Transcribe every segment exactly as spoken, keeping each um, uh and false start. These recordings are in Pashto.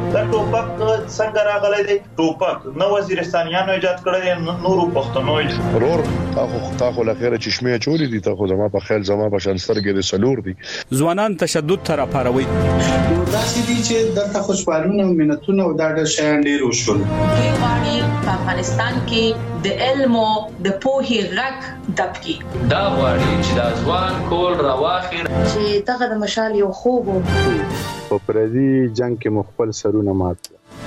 دا ټوپک څنګه راغلی دی؟ ټوپک نو وزیرستانیانو ایجاد کړی دی، نورو پښتنو ورور تاخو تاخو لخيره چشمه چوری دي، تاخو زما په خیال زما په شان سترګې د سلور دي. ځوانان تشدد تر پاروي دا چې دي چې دلته خوشحالونه او منتونه او دا د شیان ډیر وشول. کې واړی په افغانستان کې د علم او د پوهې غږ دبکی دا واړی چې د ځوان کول راواخیر چې دغه د مشال یو خوب په پردي جنگ کې مخبل سرونه مات.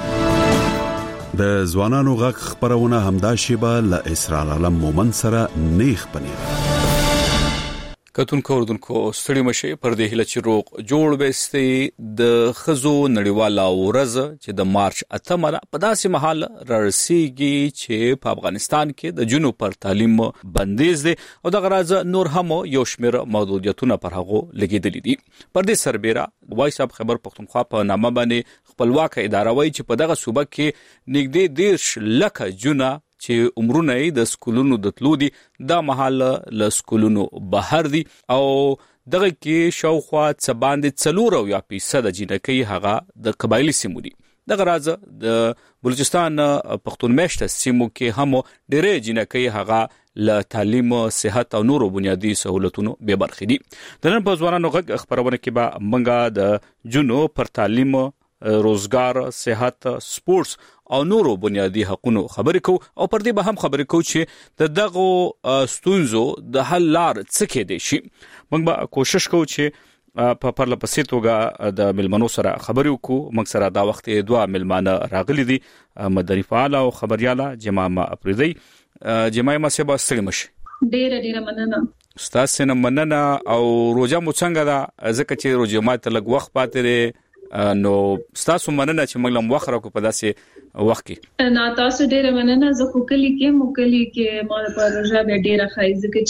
د ځوانانو غږ خبرونه همدا شیبه ل اسرار علم مومن سره نیخ پنیر کتونکو اردوونکو ستړي مشه پر دې هله چې روغ جوړ وستي د خزو نړیواله ورځ چې د مارچ اتمه په داسې مهال رارسیږي چې په افغانستان کې د جنوب پر تعلیم بندیز دي او د غراز نور هم یو شمیر محدودیتونه پر هغه لګیدلې دي. پر دې سربېره وایس اپ خبر پښتونخوا په نامه باندې خپلواک اداره وایي چې په دغه صوبه کې نږدې دیرش لکه جونه چې عمرونه د سکولونو د تلو دي دا محل له سکولونو بهر دي او دغه کې شاوخوا څه باندې څلور او یا فیصد جنکۍ هغه د قبایلی سیمو دي. دغه راز د بلوچستان پښتون مېشته سیمو کې هم ډېرې جنکۍ هغه له تعلیم، صحت او نورو بنیادی سہولتونو به برخې دي. د نن په ځوانانو غږ خبرونه کې به منګه د جنو پر تعلیم، روزګار، صحت، سپورتس او نورو بنیادی حقوقو خبرې کو او پر دې به هم خبرې کو چې د دغه ستونزو د حل لار څه کې دي شي. موږ به کوشش کوو چې په پرله پسې توګه د ملمنو سره خبرې وکړو. موږ سره دا وخت دوه ملمانه راغلي دي، مدني فعال او خبرياله جماعه افریدی. جماعه ما سبا ستړي مشه. ډېر ډېر مننه. ستاسو نه مننه. او روزه مو څنګه ده؟ ځکه چې روزه ماته لږ وخت پاتې دی نو ستاسو مننه چې موږ لم وخره کو په داسې وخت کې. نه تاسو ډیره مننه. زه خو کلی کې مو کلی کې ما په روزه به ډیره خایزه کې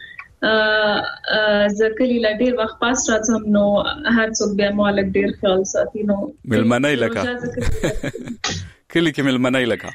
چې زه کلی لا ډیر وخت پاس راځم نو هر څوک به مالک ډیر خیال ساتي. نو ملمنای لکه کلی کې ملمنای لکه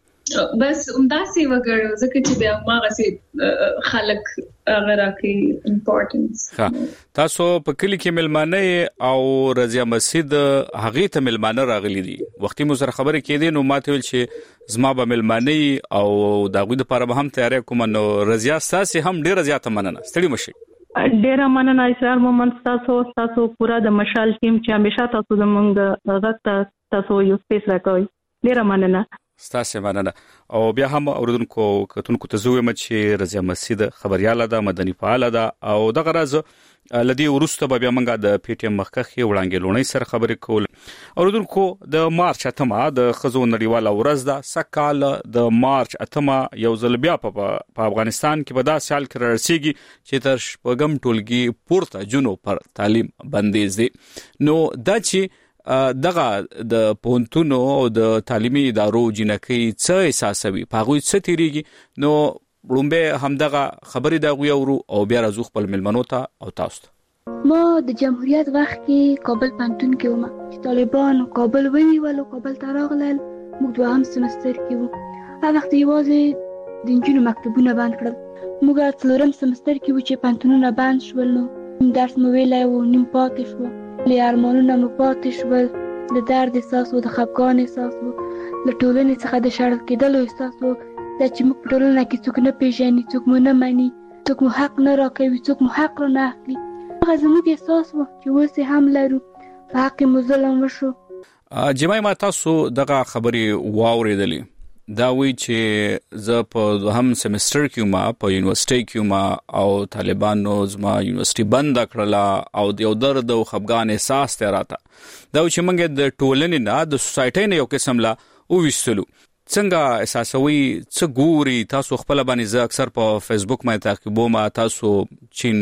بس همداسې وګړو ځکه چې بیا ماغه سي خلک هغه راکې امپورټنس. تاسو په کلی کې ملمانه او رضیا مسجد هغه ته ملمانه راغلي دي. وختي مو سره خبرې کېدې نو ماته ویل چې زما به ملمانه او داغوی د لپاره به هم تیاری کوم. نو رضیا تاسو هم ډیر زیاته مننه. ستړي مشي. ډیر مننه اسرار مومن تاسو تاسو پورا د مشال ټیم چې همیشه تاسو د مونږ غږ تاسو یو سپیس راکوي. ډیر مننه. ستاسو مننه. او بیا هم اوردونکو کتونکو ته زویم چې رضیا مسجد خبرياله ده، مدني فعال ده او دغه راز لدی ورسته بیا منګه د پی ټی ایم مخکخي وړاندې لونی سره خبرې کول. اوردونکو د مارچ اتمه د خزو نړیواله ورځ ده. سکهال د مارچ اتمه یو ځل بیا په افغانستان کې په داسې حال کې رارسیږي چې تر شپږم ټولګي پورته جنو پر تعلیم بندیز دي. نو دا چې دغه د پونتونو او د تعلیمي ادارو جنکۍ څه احساسوي په هغه څه تیریږي نو لومبه همدغه خبرې دا غوړو او بیا راځو خپل ملمنو ته او تاسو ته. ما د جمهوریت وخت کې کابل پنتون کې وم چې طالبان کابل ونیول او کابل ته راغلل. موږ دوهم سمستر کې وو. هغه وخت یوازې د انجونو مکتبونه بند کړل. موږ څلورم سمستر کې وو چې پنتونونه بند شول. نو درس مو ویلای وو نیم پاتې شو. له ارمانونو مو پاتې شول. د درد احساس وو، د خفګان احساس وو، له ټولنې څخه د شړل کېدلو احساس وو. دا چې موږ په ټولنه کې څوک نه پیژني، څوک مو نه مني، څوک مو حق نه راکوي، څوک مو حق را نه اخلي. هغه زموږ احساس وو چې اوس هم لرو. په حق مو ظلم وشو. جماعه ما تاسو دغه خبرې واورېدلې. دا وی چې زه په دوهم سمستر کې ما په یونیورسيټي کې ما او طالبانو زما یونیورسيټي بند کړله او د یو درد او خفګان احساس ته راته. دا چې موږ د ټولنې نه د سوسايټي نه یو قسم لا او وښتلو. څنګه احساسوي څه ګوري تاسو خپل باندې؟ زه اکثر په فیسبوک باندې تعقیبوم تاسو چین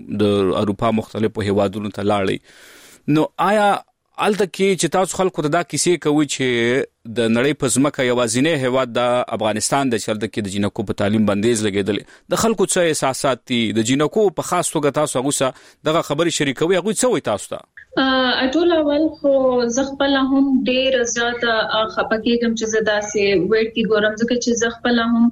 د اروپا مختلفو هیوادونو ته لاړی. نو آیا الته کې چې تاسو خلکو ته دا کیسې کوي چې د نړۍ په ځمکه یوازینی هیواد د افغانستان د چلته کې د جنکو په تعلیم بندیز لګیدل، د خلکو څه احساسات دي د جنکو په خاص توګه تاسو هغه دغه خبرې شریکوي هغه څه وي تاسو ته؟ اټول اول خو زغپل هم ډیر زیاته خپکیږم چې زدا سي ویټ کی ګورم ځکه چې زغپل هم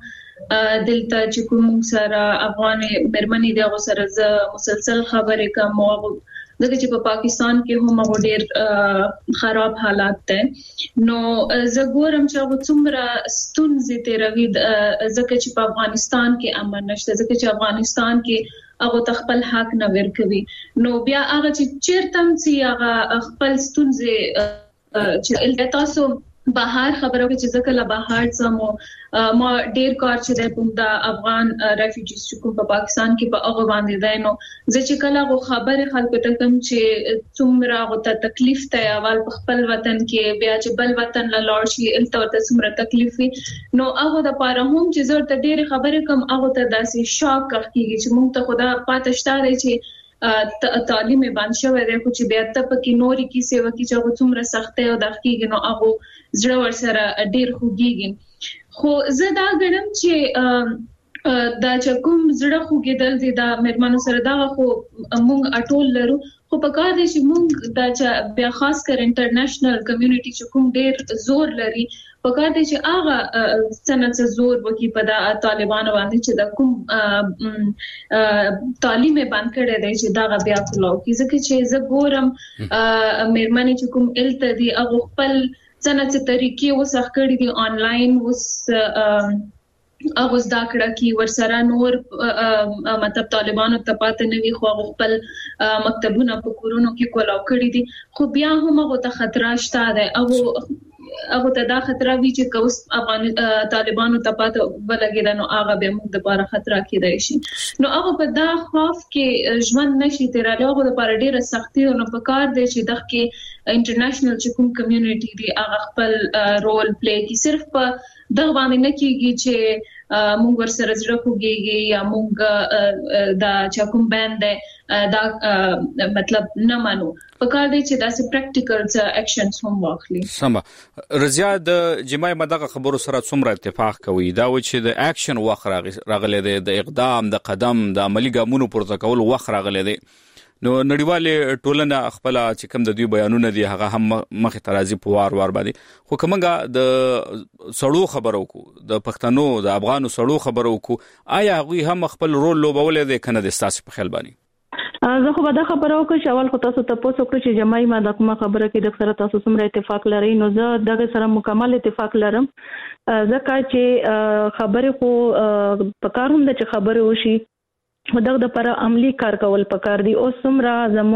دلته چې کوم سره افغان مرمنې دغه سره ز مسلسل خبرې کوم او ځکه چې په پاکستان کې هم هغه ډېر خراب حالات دي نو زه ګورم چې هغه څومره ستونزې تیروي ځکه چې په افغانستان کې امن نشته ځکه چې افغانستان کې هغه خپل حق نه ورکوي نو بیا هغه چې چیرته چې هغه خپل ستونزې چې تاسو بهر خبرو کې چې ځکه لا بهر سمو ما ډیر کار چې د افغان ریفیوجیز چې کوم په پاکستان کې په هغه باندې دی نو زه چې کله غو خبره خلکو ته کوم چې څومره غو ته تکلیف ته اول په خپل وطن کې بیا چې بل وطن لا لاړ شي الته ورته څومره تکلیف وي نو هغه د پاره هم چې زه ته ډیر خبره کوم هغه ته داسې شاک کیږي چې موږ ته خدا پاتې شته چې تعلیم باندې شوی دی خو چې بیا ته پکې نوري کیسه وکي چې هغه څومره سختي او دقیق نو هغه زړه ور سره ډیر خوږیږي خو زه دا غواړم چې دا چې کوم زړه خوږیدل دي دا مېرمنو سره دا خو موږ اټول لرو خو په کار دي چې موږ دا چې بیا خاص کر انټرنیشنل کمیونټي چې کوم ډیر زور لري په کار دي چې هغه سنت زور وکي په دا طالبانو باندې چې دا کوم تعلیم باندې کړي دي چې دا بیا کولو کی ځکه چې زه ګورم مېرمنې چې کوم الته دي هغه خپل سنت طریقې وسخ کړي دي آنلاین وس هغه زده کړه کی ورسره نور مطلب طالبانو ته پاتې نه وي خو خپل مکتبونه په کورونو کې کولاو کړي دي خو بیا هم هغه ته خطر شته ده او هغه ته دا خطر وی چې کوس افغان طالبانو ته پاتې ولګیدا نو هغه به موږ د لپاره خطر کېدای شي نو هغه په دا خوف کې ژوند نشي تیرای هغه د لپاره ډیره سختي او په کار دی چې دغه کې انټرنیشنل چې کوم کمیونټي دی هغه خپل رول پلی کوي صرف په دغه باندې نه کیږي چې موږ ورسره زړه خوږیږي یا موږ دا چې کوم باندې دا مطلب نه مانو په کار دی چې دا سه پریکټیکل اکشنز هم واخلي سم رضیا د جماعي مدغه خبرو سره څومره اتفاق کوي دا و چې د اکشن وخت راغلی دی د اقدام د قدم د عملی ګامونو پورته کول وخت راغلی دی نو نړیواله ټولنه خپل چې کوم د دوی بیانونه دي هغه هم مخه ترازی په وار وار باندې خو کومه د سړو خبرو کو د پښتنو د افغانو سړو خبرو کو آیا هغه هم خپل رول لوبولې دي کنه د استاس په خیال باندې زه خو به دا خبره وکړم چې اول خو تاسو ته پوښتنه وکړم چې جماعي ما د کومه خبره کې د سره تاسو سره اتفاق لرئ نو زه دغه سره مکمل اتفاق لرم ځکه چې خبره خو په کار هم د چې خبره وشي دغه د پر عملی کار کول پکار دي او سمرا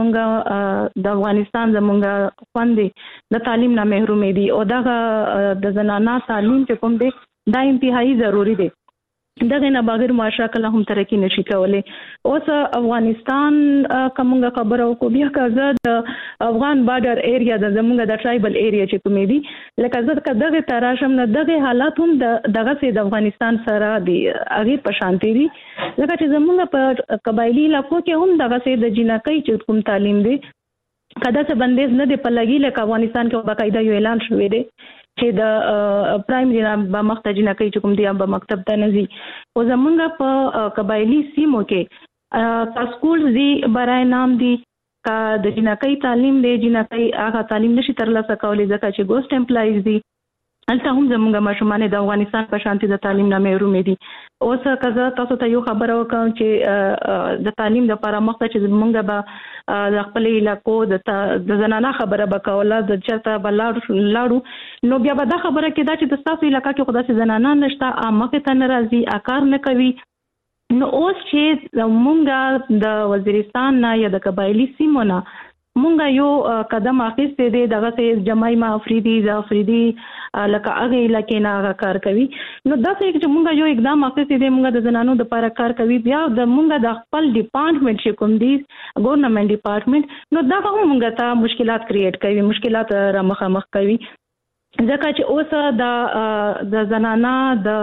زمونږه د افغانستان زمونږه خوندې د تعلیم نه محروم دي او دغه د زنانه تعلیم چې کوم دي دا انتهایی ضروری دي دغه نه بغیر معاشره کله هم ترقی نشي کولای اوس افغانستان کومه خبره او بیا کزه د افغان بارډر ایریا د زمونږه د ټرایبل ایریا چې کومې دي لکه زه دغه تراشم نه دغه حالات هم دغه سي د افغانستان سره دي هغه په شانتي دي لکه چې زمونږ په قبایلی علاقو کې هم دغه سي د جنکۍ چې کوم تعلیم دي کدا څه بندیز نه دی په لګي لکه افغانستان کې باقاعده یو اعلان شوی دی چې د پرایمري نه به مختج نه کوي چې کوم دی به مکتب ته نزي او زمونږ په قبایلی سیمو کې کا سکول دی برای نام دی کا د جنکۍ تعلیم دی جنکۍ هغه تعلیم نشي ترلاسه کولای ځکه چې ګوست امپلایز دی البته هم زمونږ ماشومان د افغانستان په شانتي د تعلیم نه محروم دي اوس کزه تاسو ته یو خبر وکم چې د تعلیم د لپاره مخته چې زمونږ به د خپل علاقو د زنانه خبره وکوله د چرته بلاړو لاړو نو بیا به دا خبره کې دا چې د تاسو علاقې کې خدای سي زنانه نشته مخه ته ناراضي اکار نه کوي نو اوس چې زمونږ د وزیرستان نه یا د قبایلی سیمو نه مونږه یو قدم اخیسته دي دغه سه جماعي ما افریدي ز افریدي لکه هغه علاقې نه کار کوي نو دا چې مونږه یو اقدام اخیسته دي مونږه د زنانو د لپاره کار کوي بیا د مونږه د خپل ډپارټمنټ چې کوم دي ګورنمنت ډپارټمنټ نو دا هم مونږه ته مشکلات کریټ کوي مشکلات را مخامخ کوي ځکه چې اوس د د زنانه د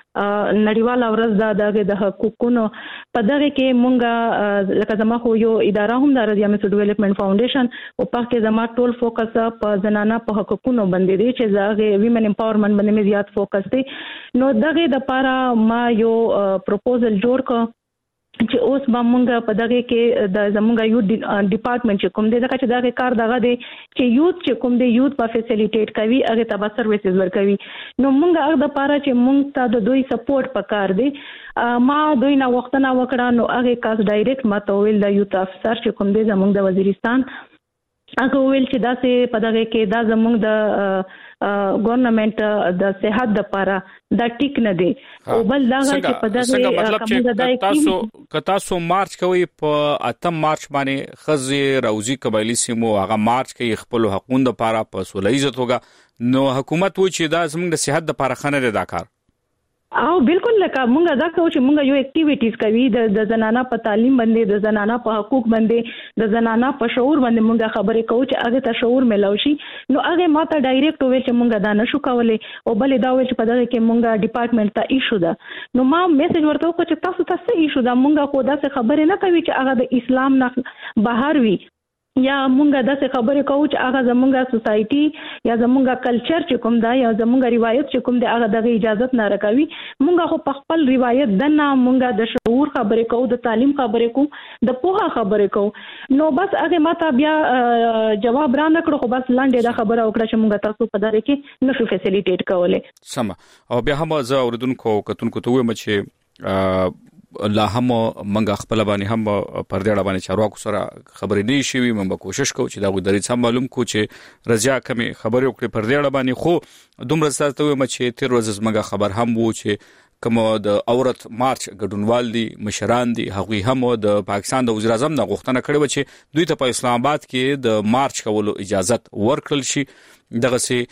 نړیوال ورځ د د حقوقونو په دغه کې مونږه لکه زما خو یو اداره هم د رضیا میس ډیولپمنٹ فاونډیشن او په کې زما ټول فوکس په زنانه په حقوقونو باندې دی چې زغه ویمن امپاورمنت باندې مې زیات فوکس دی نو دغه د لپاره ما یو پروپوزل جوړ ک چې اوس به مونږ په دغه کې د زمونږ یوت ډپارټمنټ چې کوم دی ځکه چې دغه کار دغه دی چې یوت چې کوم دی یوت په فیسیلیټیټ کوي هغه ته به سرویسز ورکوي نو مونږ هغه د پاره چې مونږ ته د دوی سپورټ پکار دی ما دوی نه وختونه وکړه نو هغه کاس ډایرکټ ماته ویل د یوت افسر چې کوم دی زمونږ د وزیرستان هغه ویل چې دا سه په دغه کې دا زمونږ د ګورنمنت د صحت د لپاره دا ټیک نه دی او بل دا چې په دغه مطلب چې تاسو کتا سو مارچ کوي په اتم مارچ باندې خزي روزي قبایلی سیمو هغه مارچ کوي خپل حقوقو د لپاره په سولېزه توګه نو حکومت و چې دا زموږ د صحت د لپاره خنه ده دا کار او بالکل لکه مونږ دا کوو چې مونږ یو اکټیویټیز کوي د د زنانه په تعلیم باندې د زنانه په حقوق باندې د زنانه په شعور باندې مونږ خبرې کوو چې هغه ته شعور ملو شي نو هغه ماته ډایرکټ ویل چې مونږ دا نشو کولای او بل دا ویل چې په دغه کې مونږ ډپارټمنټ ته ایشو ده نو ما میسج ورته وکړ چې تاسو ته ایشو ده مونږ خو دا څه خبرې نه کوي چې هغه د اسلام نه بهر وي یا مونږه د څه خبرې کوو چې هغه زمونږه سوسايټي یا زمونږه کلچر چې کوم دا یا زمونږه روایت چې کوم دی هغه دغه اجازه نه راکوي مونږه خو په خپل روایت د نه مونږه د شعور خبرې کوو د تعلیم خبرې کوو د پوهه خبرې کوو نو بس هغه ماته بیا جواب را نکړو خو بس لاندې دا خبره وکړه چې مونږه تاسو په دغه کې نشو فیسیلیټیټ کولای سم او بیا هم زه اوردونکو کتونکو ته وایم چې لا هم منګه خپل باندې هم پر دې باندې چارواکو سره خبرې نه شي وي موږ کوشش کوو چې دا غوډري سم معلوم کو چې رضا کمی خبرې وکړي پر دې باندې خو دومره ستاسو ته چې تیر ورځ منګه خبر هم وو چې کوم د اورت مارچ ګډونوال دي مشران دي هغوی هم د پاکستان د وزیر اعظم نه غوښتنه کړې و چې دوی ته په اسلام آباد کې د مارچ کولو اجازه ورکړل شي دغه سي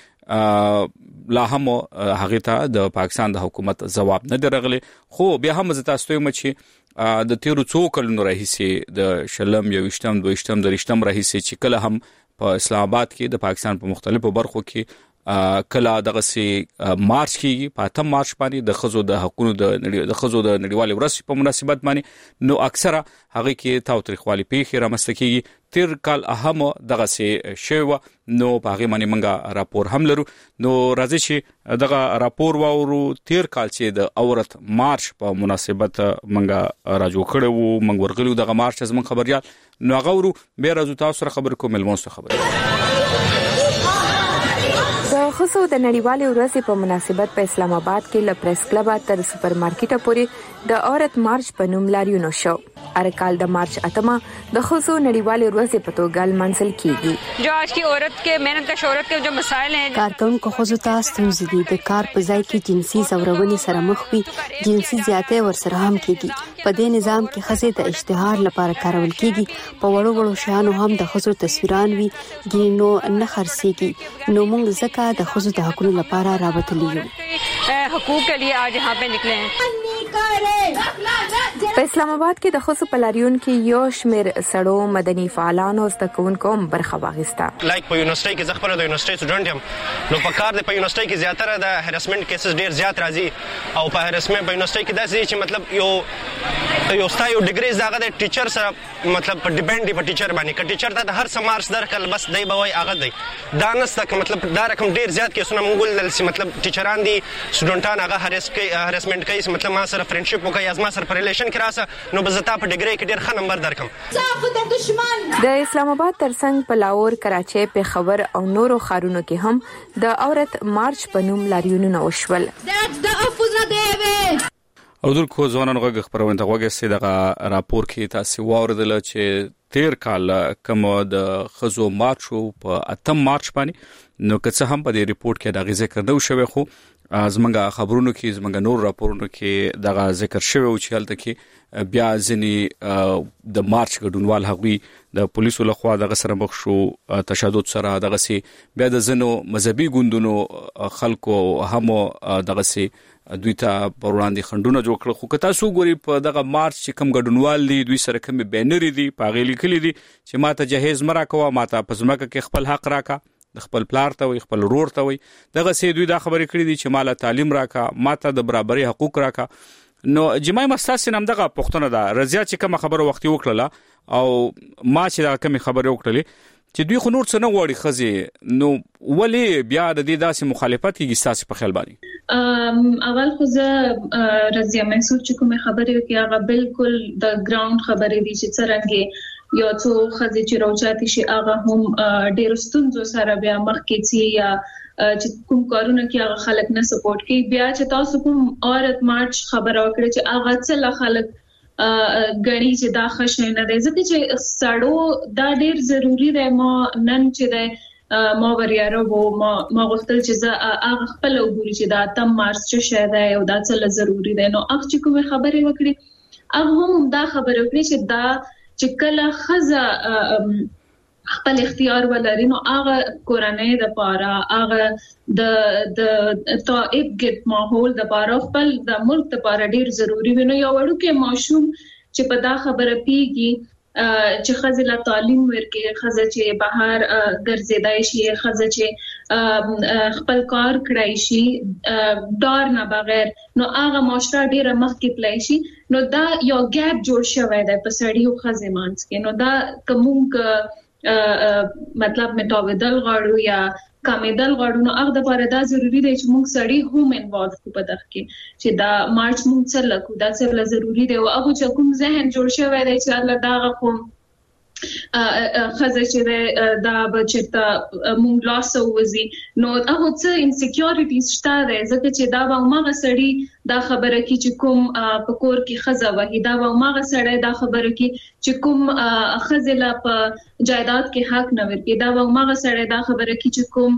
لا هم هغه ته د پاکستان د حکومت جواب نه درغلی خو بیا هم زه تاسو ته یم چې د تیرو څو کلونو راهیسې د شلم یو وشتم دویشتم درشتم راهیسې چې کله هم په اسلام آباد کې د پاکستان په مختلفو برخو کې کله دغه سي مارچ کیږي په اتم مارچ باندې د خزو د حقوقو د د خزو د نړیوال ورځ په مناسبت باندې نو اکثره هغه کې تاوتریخوالي پیښې رامنځته کیږي تیر کال اهم دغه سي شوه نو په هغه باندې منګه راپور هم لرو نو راځي چې دغه راپور وورو تیر کال چې د اورت مارچ په مناسبت منګه راجو کړو منګ ورغلو دغه مارچ زمون خبريال نو هغه ورو به راځو تاسو سره خبر کوم ملموس خبره د خصو د نړیوالې ورځې په مناسبت په اسلام آباد کې ل پریس کلب تر سپر مارکیټ پورې د اورت مارچ په نوم لاریون شو هر کال د مارچ اتمه د خصو نړیوالې ورځې په توګه منسل کیږي جو آج کی عورت کے محنت کش عورت کے جو مسائل ہیں کارکونکو خصو ته ستونزې دي د کار په ځای کې جنسي زورونې سره مخ وي جنسي زیاتې ورسره هم کیږي په دې نظام کې خزې د اشتهار لپاره کارول کیږي په وړو وړو شانو هم د خزو تصویران وي ګینو نه خرسيږي نو موږ زکه د خزو د حقوقو لپاره راوتلی یو حقوق کے لیے آج یہاں پہ نکلے ہیں په اسلام آباد کې د خصو پلاریون کې یو شمیر سړو مدني فعالانو ستکونکو برخه واغسته لایک په یونیورسيټي کې زغپره د یونیورسيټي سټوډنټ هم نو په کار د په یونیورسيټي کې زیاتره د هراسمنت کیسز ډیر زیات راځي او په هراسمنت په یونیورسيټي کې داسې چې مطلب یو یو ستایو ډیګری زاغه د ټیچر سره مطلب په ډیپند دی په ټیچر باندې ک ټیچر ته هر سمارس درکل بس دی به وای هغه دی دا نسته مطلب دا رقم ډیر زیات کیسونه مونږ ول مطلب ټیچران دي سټوډنټان هغه هرس کوي هراسمنت کوي مطلب ما سره فرندشپ وکي از ما سره په ریلیشن کې راسه نو بزتا په ډیګری کې ډیر ښه نمبر درکم د اسلام آباد ترڅنګ په لاهور کراچۍ پېښور او نورو ښارونو کې هم د اورت مارچ په نوم لاریونونه وشول او دل کو ځوانانو غږ خبرونه ته غوږی سي دغه راپور کې تاسو واردل چې تیر کال کوم د خزو مارچو په اتم مارچ باندې نو که څه هم په دې ریپورت کې دا ذکر نه شوی خو زمونږه خبرونو کې زمونږه نور راپورونو کې دغه ذکر شوی او چې هلته کې بیا ځنی د مارچ ګډونوال هغوی د پولیسو لخوا دغه سره مخ شو تشدد سره دغه سي بیا د زنو مذهبي ګوندونو خلکو هم دغه سي دوی ته پروړاندې خندونه جوړ کړل خو که تاسو ګوري په دغه مارچ چې کوم ګډونوال دي دوی سره کوم بینر دي پاغې لیکلي دي چې ماته جهیز مرا کوه ماته پزماکه کې خپل حق راکا د خپل پلار ته وي خپل رور ته وي دغه سي دوی دا خبرې کړې دي چې مالا تعلیم راکا ماته د برابرۍ حقوق راکا نو جمعي مستاس نام دغه پښتنه ده رضا چې کوم خبره وختي وکړه او ما چې دا کوم خبره وکړلې چې دوی خو نور څه نه غواړي خزي نو ولی بیا د دې داسې مخالفت کیږي تاسو په خیال باندې اول خو زه رضیا منصور چې کومه خبرې وکړه هغه بالکل د ګراوند خبرې دي چې څنګه یو څو خځې چې راوچاتي شي هغه هم ډېر ستونزو سره بیا مخ کې چی یا چې کوم کارونه کې هغه خلک نه سپورټ کوي بیا چې تاسو کوم عورت مارچ خبره وکړه چې هغه څه خلک غړي چې دا خښ نه دی ځکه چې سړو دا ډېر ضروری دی ما نن چې دی ما وریاره وو ما ما غوښتل چې زه هغه خپل وګورم چې دا تم مارچ چې شه دی او دا څه ضروری دی نو هغه چې کومه خبره وکړي هغه هم دا خبره وکړي چې دا چې کله خزه خپل اختیار ولري نو هغه کورنۍ د پاره هغه د د طائب ګټ ماحول د پاره خپل د ملک د پاره ډیر ضروری ویني یو وړوکې ماشوم چې په دا خبره پیږي چې خزه له تعلیم ورکې خزه چې بهر ګرځیدای شي خزه چې خپل کار کړای شي ډار نه بغیر نو هغه معاشره ډیره مخکې تلای شي نو دا یو ګیپ جوړ شوی دی په سړیو خزه مانس کې نو دا کوم مطلب متاودل غاړو یا کامیدل غاړو نو هغه د لپاره دا ضروری دی چې موږ سړی هم انوالو کو په دغه کې چې دا مارچ موږ سره لکو دا سره ضروری دی او هغه چې کوم ذهن جوړ شوی دی چې الله دا کوم خزه چې دا بچتا مونږ لاس وځي نو هغه څه انسیکیورټیز شته ده ځکه چې دا به ماغه سړی دا خبره کی چې کوم پکور کې خزه وهي دا به ماغه سړی دا خبره کی چې کوم خزه لا په جایداد کې حق نه ورکي دا به ماغه سړی دا خبره کی چې کوم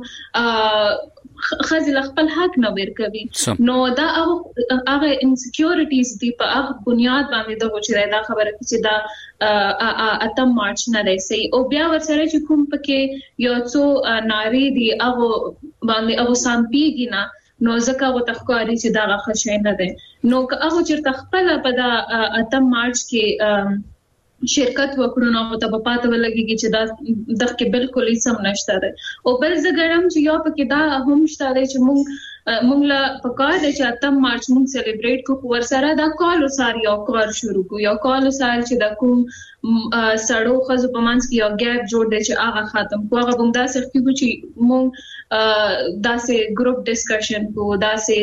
خزل خپل حق نه ورکوي نو دا هغه انسیکیورټیز دی په هغه بنیاد باندې دا چې دا خبره چې دا اتم مارچ نه دی سي او بیا ورسره چې کوم پکې یو څو ناری دی هغه باندې هغه سامپیږي نه نو ځکه و تخکاری چې دا غخښ نه دی نو هغه چې خپل په دا اتم مارچ کې شرکت وکړو نو ته په پاته ولګي چې دا دغه بالکل هیڅ هم نشته ده او بل زګرم چې یو پکې دا هم شته ده چې مونږ مونږ لا په کار د چاتم مارچ مونږ سلیبریټ کو ورسره دا کال سار یو کار شروع کو یو کال سار چې دا کوم سړو خزو په مانس کې یو ګیپ جوړ دی چې هغه ختم کو هغه بم دا سر کې چې مونږ دا سه ګروپ ډسکشن کو دا سه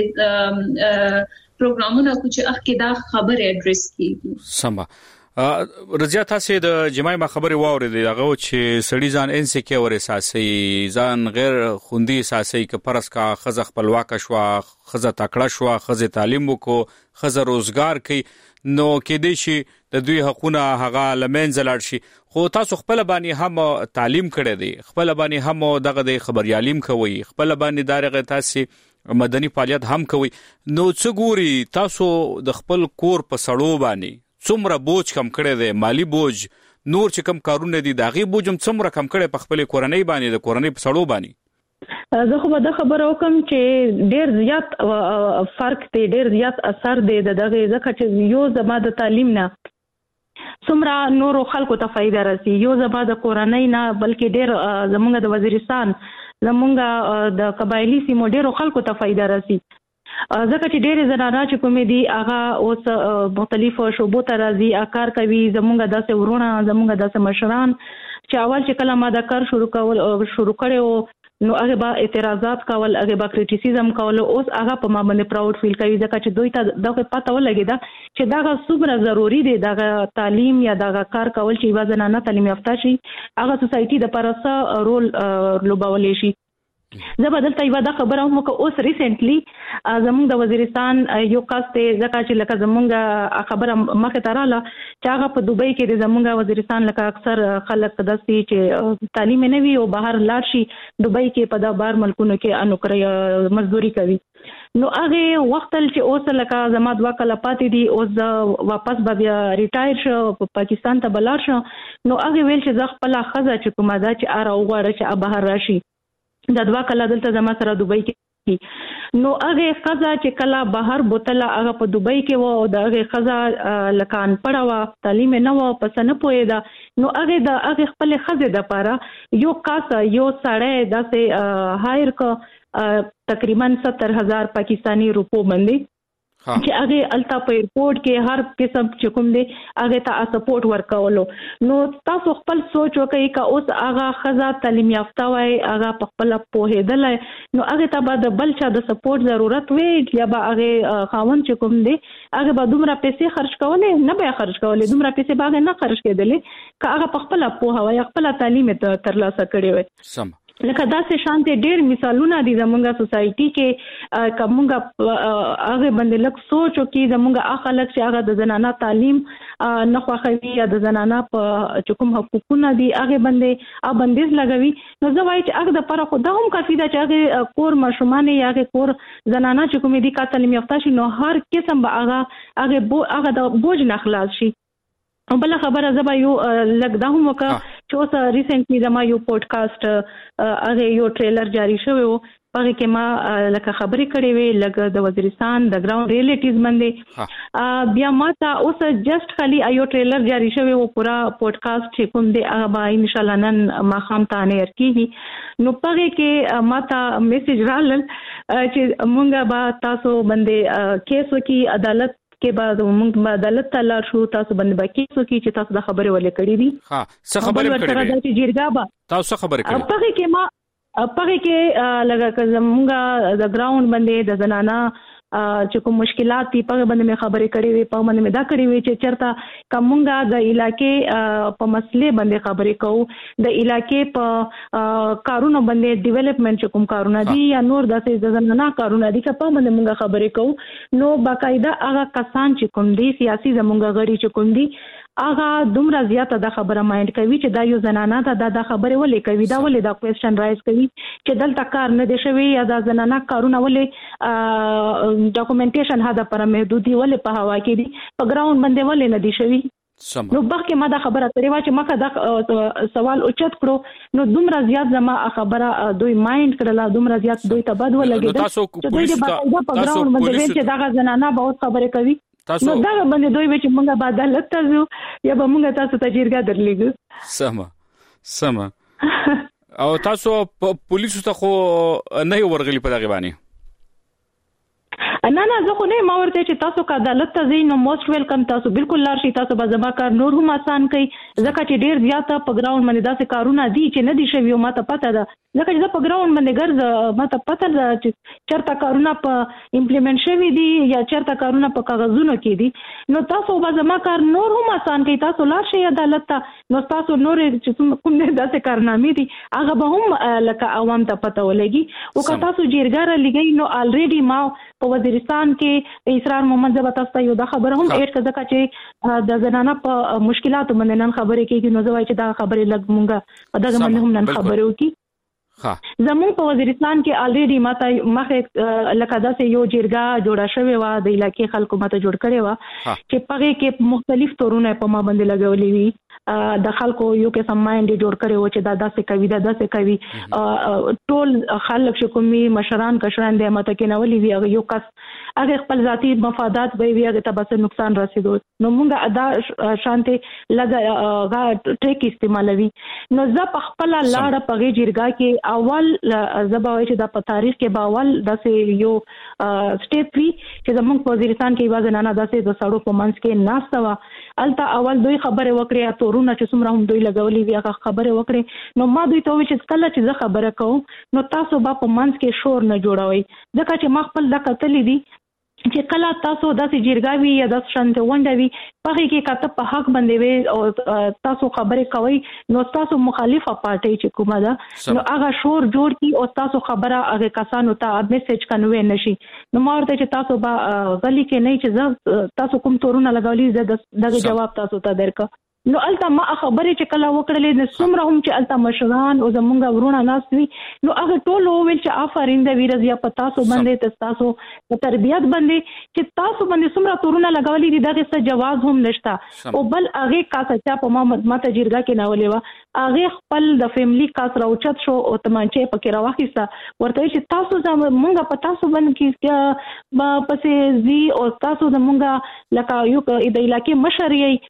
پروګرامونه کو چې اخ کې دا خبره اډریس کیږي سم رضیا تاسو د جمعي خبري واورېدې هغه چې سړي ځان انسیکیور احساسي ځان غیر خوندي احساسي ک پرس کا خزه خپلواک شو خزه تکړه شو خزه تعلیم وکړو خزه روزګار کوي نو کې دې شي د دوی حقونه هغه لمنځل شي خو تاسو خپل باندې هم تعلیم کړی دی خپل باندې هم دغه د خبريالیم کوي خپل باندې دارغه تاسو مدني فعالیت هم کوي نو څه ګوري تاسو د خپل کور په سړو باندې څومره بوج کم کړی دی مالی بوج نور چې کم کارونه دي داغي بوج هم څومره کم کړی په خپل کورنۍ باندې د کورنۍ په سړو باندې زه خو به د خبرو کوم چې ډیر زیات فرق دی ډیر زیات اثر دی دغه ځکه چې یو زما د تعلیم نه څومره نورو خلکو ته فائدہ راسي یو زما د کورنۍ نه بلکې ډیر زمونږ د وزیرستان زمونږ د قبایلی سیمو ډیرو خلکو ته فائدہ راسي ځکه چې ډېر زنانه چې کومې دي هغه اوس مختلفو شوبو ته راځي کار کوي زمونږ داسې ورونه زمونږ داسې مشران چې اول چې کله ما دا کار شروع کول شروع کړو نو هغه با اعتراضات کول هغه با کریټیسیزم کول اوس هغه په ما باندې پراود فیل کوي ځکه چې دوی ته دغه پته ولګي دا چې دا څومره ضروری دی دا تعلیم یا دا کار کول چې یو زنانه تعلیم یافته شي هغه سوسایټي د پرسه رول لوبولې شي زه بدل ته یو دا خبره هم وکړه اوس ریسنټلی زمونږ د وزیرستان یو کس ته ځکه چې لکه زمونږ خبره مخه تراله چې هغه په دوبۍ کې د زمونږ وزیرستان لکه اکثر خلک داسي چې تعلیم نه وي او بهر لاړ شي دوبۍ کې په د بار ملکونو کې انوکري مزدوري کوي نو هغه وخت چې اوس لکه زما دوا کله پاتې دي اوس واپس به بیا ریټایر شو په پاکستان ته بلار شو نو هغه ویل چې زه خپل خزه چې کومه دا چې اره وغواړي چې بهر راشي دا دوا کله دلته زما سره دوبۍ کې نو هغه خزه چې کله بهر بوتله هغه په دوبۍ کې و او دا هغه خزه لکان پړوا تعلیم نه و پس نه پوهیدا نو هغه د هغه خپل خزه د پاره یو کاس یو سړی داسې هایر کو تقریبا ستر هزار پاکستانی روپو باندې چې هغه التا په ایرپورټ کې هر قسم چې کوم دی هغه ته سپورټ ورکولو. نو تاسو خپل سوچ وکړئ که اوس هغه خزا تعلیم یافته وای هغه په خپل پوهېدل نو هغه ته به د بل چا د سپورټ ضرورت وي یا به هغه خاوند چې کوم دی هغه به دومره پیسې خرج کولې نه به خرج کولې دومره پیسې به نه خرج کېدلې که هغه په خپل پوهه وای خپل تعلیم ترلاسه کړی وای. سم لکه داسې شانته ډېر مثالونه دي زمونږه سوسايټي کې کومه هغه باندې لک سوچو کې زمونږه اخلاق چې هغه د زنانه تعلیم نه خوښوي یا د زنانه په کوم حقوقونه دي هغه باندې ا بندیز لګوي. نو زه وايي چې هغه د پر خو دا هم کافي ده چې هغه کور ماشومان یا هغه کور زنانه چې کوم دي کا تعلیم یافته شي نو هر قسم به هغه هغه بو هغه د بوج نه خلاص شي. او بل خبره زبا یو لګ دا هم وکړه چې اوس ریسنټلی زما یو پودکاسټ هغه یو ټریلر جاری شوی و هغه کې ما لکه خبرې کړې وې لګ د وزیرستان د ګراوند ریالیټیز باندې بیا ما ته اوس جست خالي یو ټریلر جاری شوی و پورا پودکاسټ چې کوم دی هغه ان شاء الله نن ما خام ته نه ورکیږي. نو پغه کې ما ته میسج رالل چې مونږه با تاسو باندې کیس وکي عدالت کې بعد موږ عدالت ته لاړ شو تاسو باندې باقي څه کی چې تاسو د خبرې ولې کړې دي. ها څه خبرې کړې دي چې جرګه با تاسو خبرې کړې په کې ما په کې لګا موږ د ګراوند باندې د زنانا چې کوم مشکلات دي په باندې مې خبرې کړې وي په باندې مې دا کړې وي چې چرته کومګه د علاقې په مسلې باندې خبرې کوو د علاقې په کارونو باندې ډیولپمنٹ چې کوم کارونه دي یا نور داسې د زنانا کارونه دي په باندې موږ خبرې کوو. نو باقاعده هغه کسان چې کوم دي سیاسي زمونږ غړي چې کوم دي هغه دومره زیاته د خبره مایند کوي چې دا یو زنانه ته د خبرې ولې کوي دا ولې دا کوېسچن رایز کوي چې دلته کار نه دی شوی یا د زنانه کارونه ولې ډاکومنټیشن هدا پر محدودي ولې په هوا کې دي په ګراوند باندې ولې نه دی شوی. نو بخکې ما دا خبره کړې و چې مکه دا سوال اوچت کړو نو دومره زیات زما خبره دوی مایند کړله دومره زیات دوی ته بد ولګېدل چې دوی د په ګراوند باندې چې دا زنانه به خبرې کوي نو دا باندې دوی چې موږ به عدالت ته ځو یا به موږ تاسو ته جرګه درلېږو. سم سم او تاسو پولیسو ته خو نه ورغلی په دغه باندې نه نه زه خو نه ما ورته چې تاسو کا عدالت ته ځئ نو موست ویلکم تاسو بالکل لار شي تاسو به زما کار نور هم آسان کوي ځکه چې ډیر زیاته په ګراوند باندې داسې کارونه دي چې نه دي شوي او ماته پته ده ځکه چې په ګراوند باندې ګرځ ماته پته ده چې چرته کارونه په امپلیمنٹ شوي دي یا چرته کارونه په کاغذونو کې دي نو تاسو به زما کار نور هم آسان کوي تاسو لار شي عدالت ته نو تاسو نور چې کوم نه داسې کارنامې دي هغه به هم لکه عوام ته پته ولګي او که تاسو جرګه لګي نو الریډي ما په وزیرستان کې اسرار محمد زبا تاسو یو دا خبر هم اېټ کړه چې د زنانه په مشکلاتو باندې نن خبرې کېږي نو زوای چې دا خبرې لګ مونږه دغه باندې هم نن خبرې وکي. ها زموږ په وزیرستان کې الریډي ماته مخه لکه داسې یو جرګه جوړه شوې و د علاقې خلکو ماته جوړ کړي و چې پغه کې مختلف تورونه په ما باندې لګولې وي د خلکو یو کې سمایند جوړ کړي و چې دا داسې کوي دا داسې کوي ټول خلک چې کومي مشران کشران د ماته کې نولې وی یو کس هغه خپل ذاتی مفادات به وی هغه ته بس نقصان رسیدو نو مونږه ادا شانته لګا غا ټریک استعمالوي نو زه په خپل لاړه پغه جرګه کې اول زبوي چې د په تاریخ کې باول داسې یو سټیپ وی چې زموږ په وزیرستان کې واځ نه نه داسې د سړو په منځ کې ناشته وا الته اول دوی خبره وکړه تورونه چې څومره هم دوی لګولې وی هغه خبره وکړي نو ما دوی ته وی چې کله چې زه خبره کوم نو تاسو به په منځ کې شور نه جوړوي ځکه چې ما خپل د کتلې دي چې کله تاسو داسې جرګاوي یا د شانته وندوي پغه کې کته په حق باندې وي او تاسو خبرې کوي نو تاسو مخالفه پارټي چې کومه ده نو هغه شور جوړ کی او تاسو خبره هغه کسانو ته میسج کنوي نشي نو ما ورته چې تاسو به غلي کې نه چې تاسو کوم تورونه لګولې دغه جواب تاسو ته درک نو الته ما خبرې چې کله وکړلې د څومره هم چې الته مشران او زمونږ ورونه ناسوي نو هغه ټول ویل چې آفرین د ویرزیا په تاسو باندې تاسو په تربيت باندې چې تاسو باندې څومره تورونه لګولې دي دغه څه جواز هم نشته او بل هغه کاسه چې په محمد ماته جرګه کې ناولې و هغه خپل د فیملی کاس راوچت شو او تمانچې پکې راوخیسته ورته چې تاسو زمونږ په تاسو باندې کې پسې زی او تاسو زمونږ لکه یو د علاقې مشرې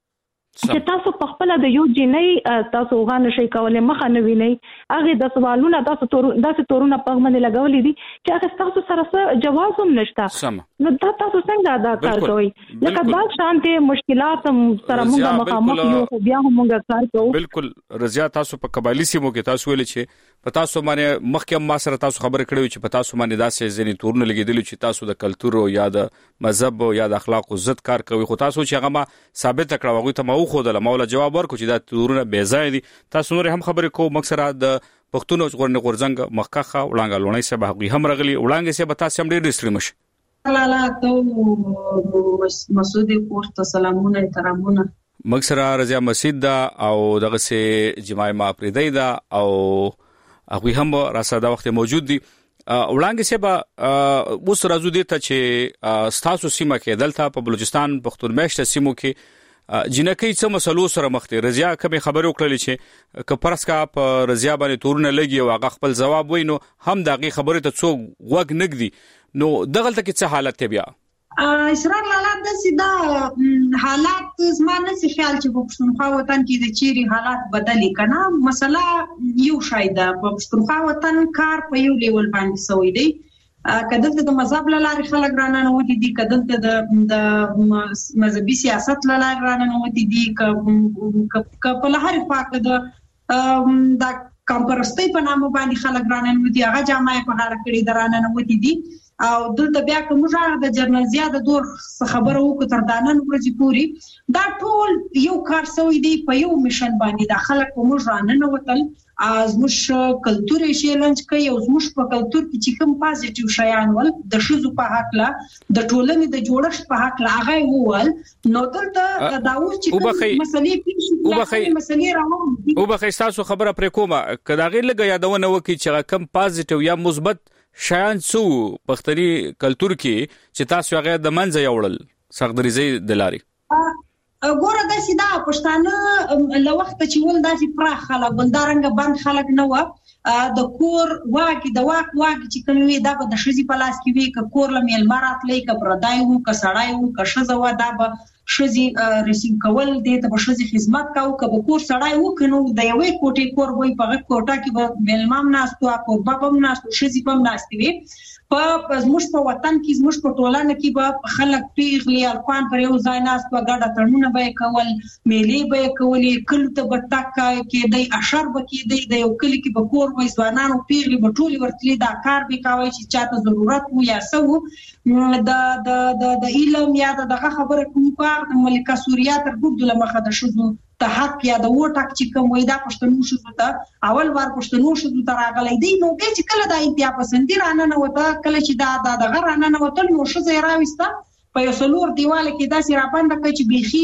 چې تاسو په خپل د یو جنۍ تاسو غان شي کولای مخه نه ویني هغه د سوالونو تاسو تور داسې تورونه په باندې لګولې دي چې هغه تاسو سره جواز هم نشته نو دا تاسو څنګه ادا کار کوئ لکه دا شانته مشکلات سره موږ مخامخ یو خو بیا هم موږ کار کوو بالکل رضیا تاسو په قبایلی سیمو کې تاسو ویل چې په تاسو باندې مخکې ما سره تاسو خبرې کړې چې په تاسو باندې داسې ځینې تورونه لګیدل چې تاسو د کلچر او یا د مذهب او یا د اخلاق او عزت کار کوي خو تاسو چې هغه ما ثابت کړو هغه ته مو خو د مولا جواب ورکو چې دا تورونه بے ځای دي تاسو نور هم خبرې کو مکسره د پښتون او غورن غورځنګ مخکخه وړاندې لونی سه به هم رغلی وړاندې سه به تاسو هم ډېر ستړي لالا ته مسعود پورته سلامونه احترامونه مکسره رضیا مسجد دا او دغه سه جماعه ما پریدای دا او هغه هم را ساده وخت موجود دي وړاندې سه به اوس راځو دي ته چې ستاسو سیمه کې دلته په بلوچستان پښتون میشت سیمو کې جنکې څه مسلو سره مخ دي رضیا کوم خبرو کړلې چې کپرسکا په رضیا باندې تورونه لګي او هغه خپل جواب وینو هم دغه خبره ته څو وګ نګدي نو دغه ته څه حالت ته بیا اسرار لاله د سیدا حالات زمانه سي خیال چې په پښتونخوا وطن کې د چيري حالات بدلي کنه مسله یو شایده په پښتونخوا وطن کار په یو لیول باندې سوی دی کدلته د مذهب لاره خلک رانه ودی دي کدلته د د مذهبي سیاست لاره رانه ودی دي ک په لهر فاقه د د کمپرستي په نامه باندې خلک رانه ودی هغه جامعه په هغه کړي درانه ودی دي او دلته بیا کوم ځای د جرنال زیاده دور خبره وکړه تر دانن ورځې پوری دا ټول یو کار سوی دی په یو میشن باندې د خلک په موږ رانه وتل از موږ کلچر چیلنج کوي او موږ په کلچر کې چې کوم پازیټیو شیان ول د شذو په حق لا د ټولنې د جوړښت په حق لا هغه وول نو دلته دا اوس چې مسلې پیښې مسلې روان دي او بخې تاسو خبره پر کومه کداغه لګیا یادونه وکي چې کوم پازیټیو یا مثبت شایان سو پختري کلچر کې چې تاسو هغه د منځ یوړل سغدريزي دلاري ګوره د سیدا پښتانه له وخت چې ول داسې پراخ خلک بلدارنګ بند خلک نه و د کور واګي د واک واګي چې کومې دا به د شذي پلاس کې وي ک کور لمل مرات لې ک پردای وو ک سړای وو ک شزوا دا به شذي ریسین کول دې ته به شذي خدمت کاو ک به کور سړای وو کنو د یوې کوټې کور وای په کوټه کې به ملمام ناستو کو بابم ناستو شذي پم ناستوي په زموږ په وطن کې زموږ په ټولنه کې به خلک پیغلي الکوان پر یو ځای ناست و ګډه تړونه به کول میلې به کولې کله ته بټک کې د اشر به کې د یو کلی کې به کور وای ځوانانو پیغلي به ټولي ورتلي دا کار به کوي چې چاته ضرورت وو یا سو د د د علم یا دغه خبره کوم کار د ملکه سوریا تر ګوډ لمخه د شذو ته حق یا د وټک چې کوم وای دا پښتنو شذو ته اول وار پښتنو شذو ته راغلي دی نو کې چې کله د انتیا پسندی رانه نه وته کله چې دا د دغه رانه نه وته نو شذ راويسته په یو سلور دیواله کې داسې را باندې کوي چې بيخي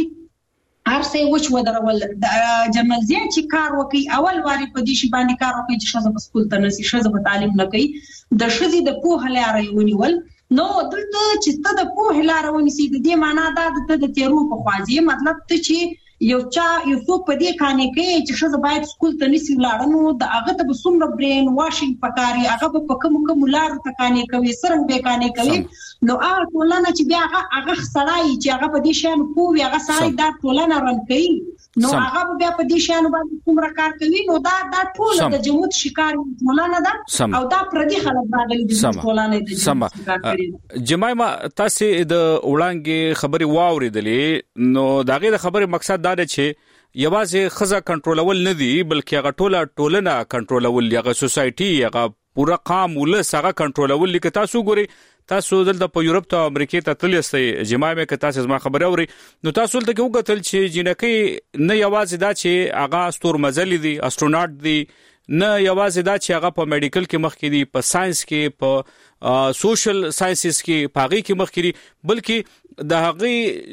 هر څه وچ ودرول جنرال زیات چې کار وکي اول واري په دې شی باندې کار وکي چې شذ په سکول ته نسی شذ په تعلیم نه کوي د شذي د پوهه لارې ونیول نو دلته چې ته د پوهه لارې ونیسي د دې معنی دا د تیرو په خوازي مطلب ته چې یو چا یو څوک په دې کانې کې چې شذ باید سکول ته نسی لاړنو د هغه ته بسومره برین واشینګ پکاري هغه په کوم کوم لار ته کانې کوي سرنګ به کانې کوي نو هغه ټولنه چې بیا هغه هغه سړی چې هغه په دې شان پوهه هغه سړی دا ټولنه رن کوي نو هغه بیا په دې شان باندې کومره کار کوي نو دا دا ټول د جمود شکار ټولنه ده او دا پردي خلک راغلي د ټولنه د شکار کوي جماعه تاسو د وړاندې خبري واوریدلې نو داغه د خبري مقصد دا دی چې یوازې خزه کنټرولول نه دی بلکې هغه ټوله ټولنه کنټرولول هغه سوسايټي هغه پورا قام ولس هغه کنټرولول لکه تاسو ګوري تاسو دلته په یورپ ته امریکا ته تللی استئ جماعه مې که تاسو زما خبره اوري نو تاسو ته کې وګتل چې جنکې نه یوازې دا چې هغه استور مزل دي استروناټ دي نه یوازې دا چې هغه په میډیکل کې مخ کې دي په ساينس کې په سوشل ساينسز کې پاغي کې مخ کې دي بلکې د هغه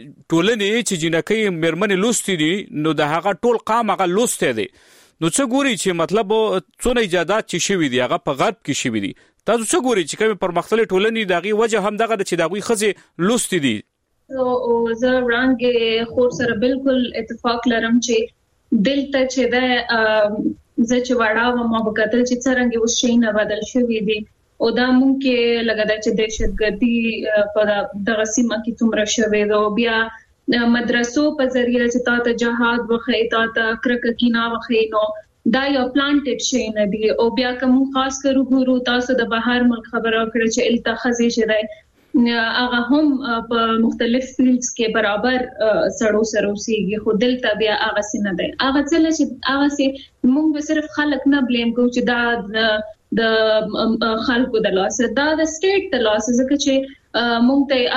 ټولنې چې جنکې مرمن لوستي دي نو د هغه ټول قام هغه لوسته دي نو څه ګوري چې مطلب څونه ایجادات چې شوي دي هغه په غرب کې شوي دي تاسو څه ګوري چې کوم پرمختللي ټولنې دغه وجه هم دغه چې دغه خزه لوستي دي او زه رنګ خور سره بالکل اتفاق لرم چې دلته چې د زه چې وړاو ما وکړل چې څنګه اوس شي نه بدل شوی دي او دا مونږ کې لګا چې دهشتګردي په دغه سیمه کې څومره شوی دی او بیا مدرسو په ذریعہ چې تا ته جهاد وخی تا ته کرکه کینا وخی نو دا یو پلانټډ شي نه دی او بیا کوم خاص کرو ګورو تاسو د بهر ملک خبره کړې چې التخذي شي هغه هم په مختلف فیلډز کې برابر سړو سره اوسېږي خو دلته بیا هغه سینه دی هغه څه چې هغه سي موږ صرف خلک نه بلیم کوو چې دا د خلکو د لاس دا د سټیټ د لاس ځکه چې موږ ته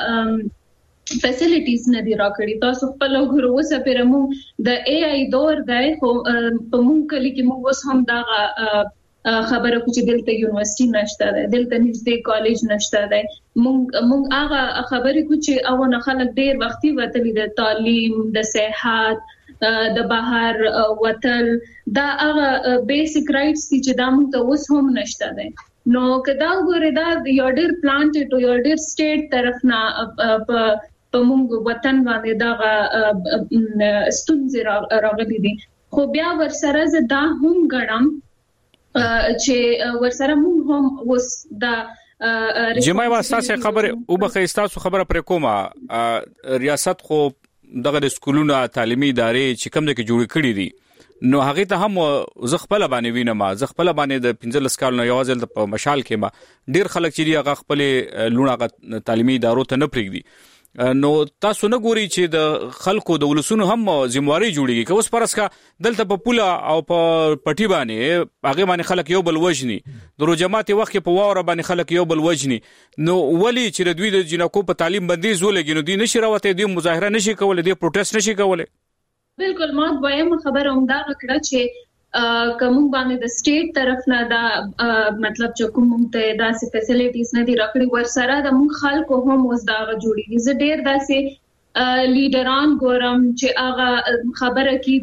هغه فیسیلیټیز نه دی راکړي تاسو خپل غوړو وسه پر موږ د ای آی دور دی خو په موږ کلی کې موږ اوس هم دا خبره کو چې دلته یونیورسيټي نشته ده دلته نږدې کالج نشته ده مونږ مونږ هغه خبرې کو چې او نه خلک ډېر وختي وتلی د تعلیم د صحت د بهر وتل دا هغه بیسیک رائټس چې دا مونږ ته اوس هم نشته ده نو کدا وګوره دا یو ډېر پلانټډ یو ډېر سټیټ طرف نه په مونږ وطن باندې دا ستونزې راغلي دي خو بیا ورسره زه دا هم ګڼم چې ورسره موږ هم وس دا جمعي واساسه خبره او به تاسو خبره پر کومه ریاست خو دغه د سکولونو تعلیمي ادارې چې کوم د کې جوړ کړي دي نو هغه ته هم زه خپل باندې وینم زه خپل باندې د پنځلس کال نو یوازې په مشال کې ما ډیر خلک چې هغه خپل لونه تعلیمي ادارو ته نه پریږدي نو تاسو نه ګوري چې د خلکو د ولسونو هم ذمہواری جوړیږي که اوس پرسکا دلته په پوله او په پټي باندې هغه باندې خلک یو بل وجني د روجمات وخت کې په واوره باندې خلک یو بل وجني نو ولی چې د دوی د جنکو په تعلیم باندې زولګي نو دوی نشي راوته دوی مظاهره نشي کولای دوی پروتست نشي کولای بالکل ما وایم خبره هم دا کړه چې کوم باندې د سټیټ طرف نه دا مطلب چې کوم ته داسې فیسیلیټیز نه دي راکړي ورسره د مون خلکو هم اوس دا جوړیږي زه ډېر داسې لیډران ګورم چې هغه خبره کوي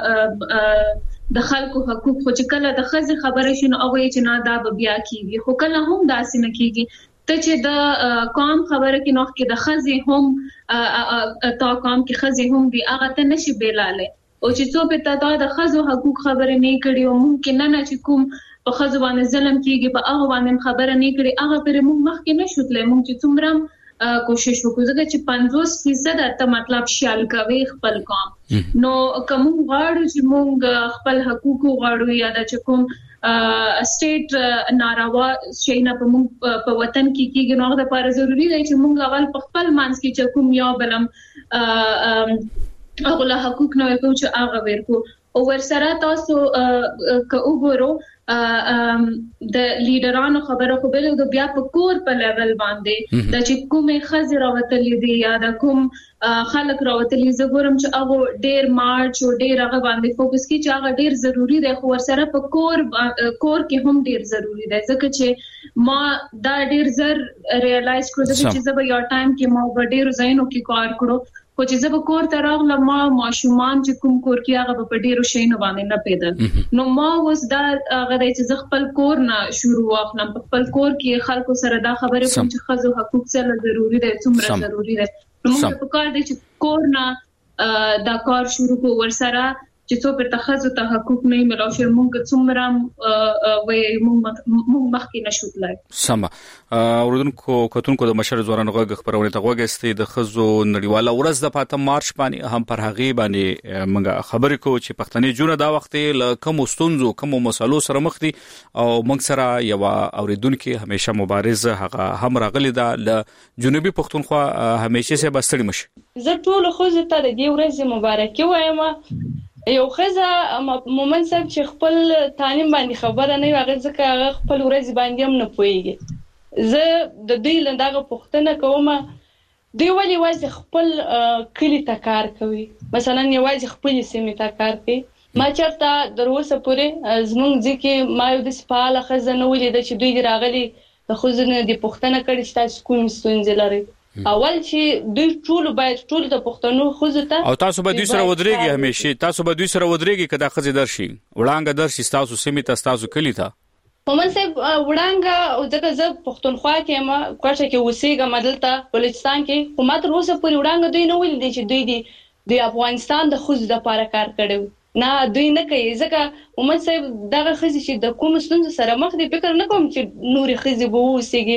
د د خلکو حقوق خو چې کله د خزي خبره شنو او چې نه دا بیا کیږي خو کله هم داسې نه کیږي ته چې د قوم خبره کې نوخ کې د خزي هم تا قوم کې خزي هم دي هغه ته نشي بیلاله او چې څو په تا د خزو حقوق خبره نه کړي او ممکن نه چې کوم په خزو باندې ظلم کیږي په هغه باندې خبره نه کړي هغه پر موږ مخکې نشوتلې موږ چې څومره کوشش وکړو ځکه چې پنځوس فیصد ته مطلب شال کوي خپل قوم نو کوم غواړو چې موږ خپل حقوق غواړو یا د کوم سټیټ ناروا شي نه په موږ په وطن کې کېږي نو د لپاره ضروری دی چې موږ اول په خپل مانس کې چې کوم یو بلم هغه له حقوق نه ورکو چې هغه ورکو او ورسره تاسو که وګورو د لیډرانو خبره خو بل د بیا په کور په لیول باندې د چې کومه خزر راوتلې دي یا د کوم خلک راوتلې زګورم چې هغه ډیر مارچ او ډیر هغه باندې فوکس کوي چې هغه ډیر ضروری دی خو ورسره په کور کور کې هم ډیر ضروری دی ځکه چې ما دا ډیر زر ریالایز کړو چې زه به یو ټایم کې ما ډیر زینو کې کار کړو خو چې زه به کور ته راغلم ما ماشومان چې کوم کور کې هغه په ډیرو شینو باندې نه پیدا نو ما اوس دا هغه چې زه خپل کور نه شروع واخلم په خپل کور کې خلکو سره دا خبره کوم چې خزو حقوق سره ضروری دی څومره ضروری دی نو موږ په کار دی چې کور نه دا کار شروع کو ورسره چې څو پر تخصص ته حقوق نه ملو شر مونږ څومره وې مونږ مخکې نشو تلای سم اوردونکو کتونکو د مشر زوران غوږ خبرونه ته غوږستې د خزو نړیواله ورځ د پاتم مارچ باندې هم پر هغه باندې موږ خبرې کو چې پښتني جون دا وخت له کوم ستونزو کوم مسالو سره مخ دي او موږ سره یو اوریدونکو همیشه مبارزه هغه هم راغلي ده ل جنوبي پښتونخوا همیشه سه بستړي مشه زه ټول خو زه ته د دې ورځې مبارکي وایم یو خزه مومن صاحب چې خپل تعلیم باندې خبره نه وي ځکه هغه خپل ورځ باندې هم نه پوهیږي زه د دوی لندغه پوښتنه کوم دوی ولې وایي خپل کلی ته کار کوي مثلا یوازې خپل سیمې ته کار کوي ما چرته دروسه پورې زمونږ ځکه ما یو د سپاله خزه نه ولید چې دوی راغلي د خوځنه د پوښتنه کړي چې تاسو کوم ستونزې لري اول چې دوی ټول باید ټول د پښتنو خوځته او تاسو به دوی سره ودرېږي همیشه تاسو به دوی سره ودرېږي کدا خزي درشي وړاندې درشي تاسو سیمه ته تاسو کلی ته مومن صاحب وړاندې او ځکه زه پښتونخوا کې ما کوټه کې اوسېږم دلته بلوچستان کې حکومت روسه پورې وړاندې دوی نه ویل دي چې دوی دی د افغانستان د خوځ د لپاره کار کړو نه دوی نه کوي ځکه مومن صاحب دغه خزي چې د کوم ستونزې سره مخ دي فکر نه کوم چې نوري خزي به اوسېږي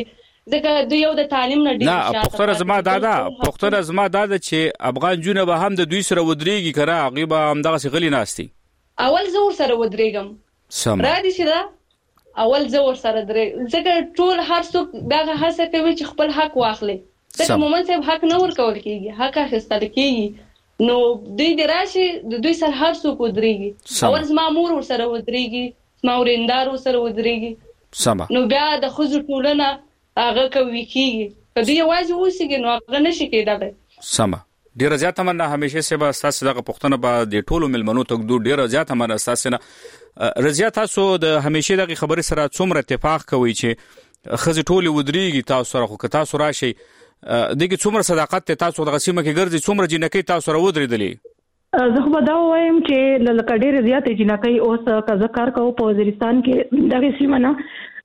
ځکه دوی یو د تعلیم نه ډیر نه پختره زما دادا پختره زما دادا چې افغان جونه به هم د دوی سره ودرېږي کړه هغه به هم دغه غلي ناشتي اول زه ور سره ودرېږم سم را دي چې دا اول زه ور سره درې ځکه ټول هر څوک دغه هڅه کوي چې خپل حق واخلي ځکه مومن صاحب حق نه ورکول کیږي حق اخیستل کیږي نو دوی د راشي د دوی سره هر څوک ودرېږي اول زما مور ور سره ودرېږي زما ورندار ور سره ودرېږي سم نو بیا د خزو ټولنه هغه کوي کیږي کله یوازې وسیږي نو هغه نشي کېدای سم ډیر زیات مننه همیشه سبا تاسو دغه پښتنه به د ټولو ملمنو ته دوه ډیر زیات مننه تاسو نه رضیا تاسو د همیشه دغه خبرې سره څومره اتفاق کوي چې خزي ټولي ودرېږي تاسو سره خو که تاسو راشي دغه څومره صداقت ته تاسو د غسیمه کې ګرځي څومره جنکی تاسو سره ودرېدلې زه خو دا وایم چې لکه ډېر زیات جنکی اوس که کار کوو په وزیرستان کې دغه سیمه نه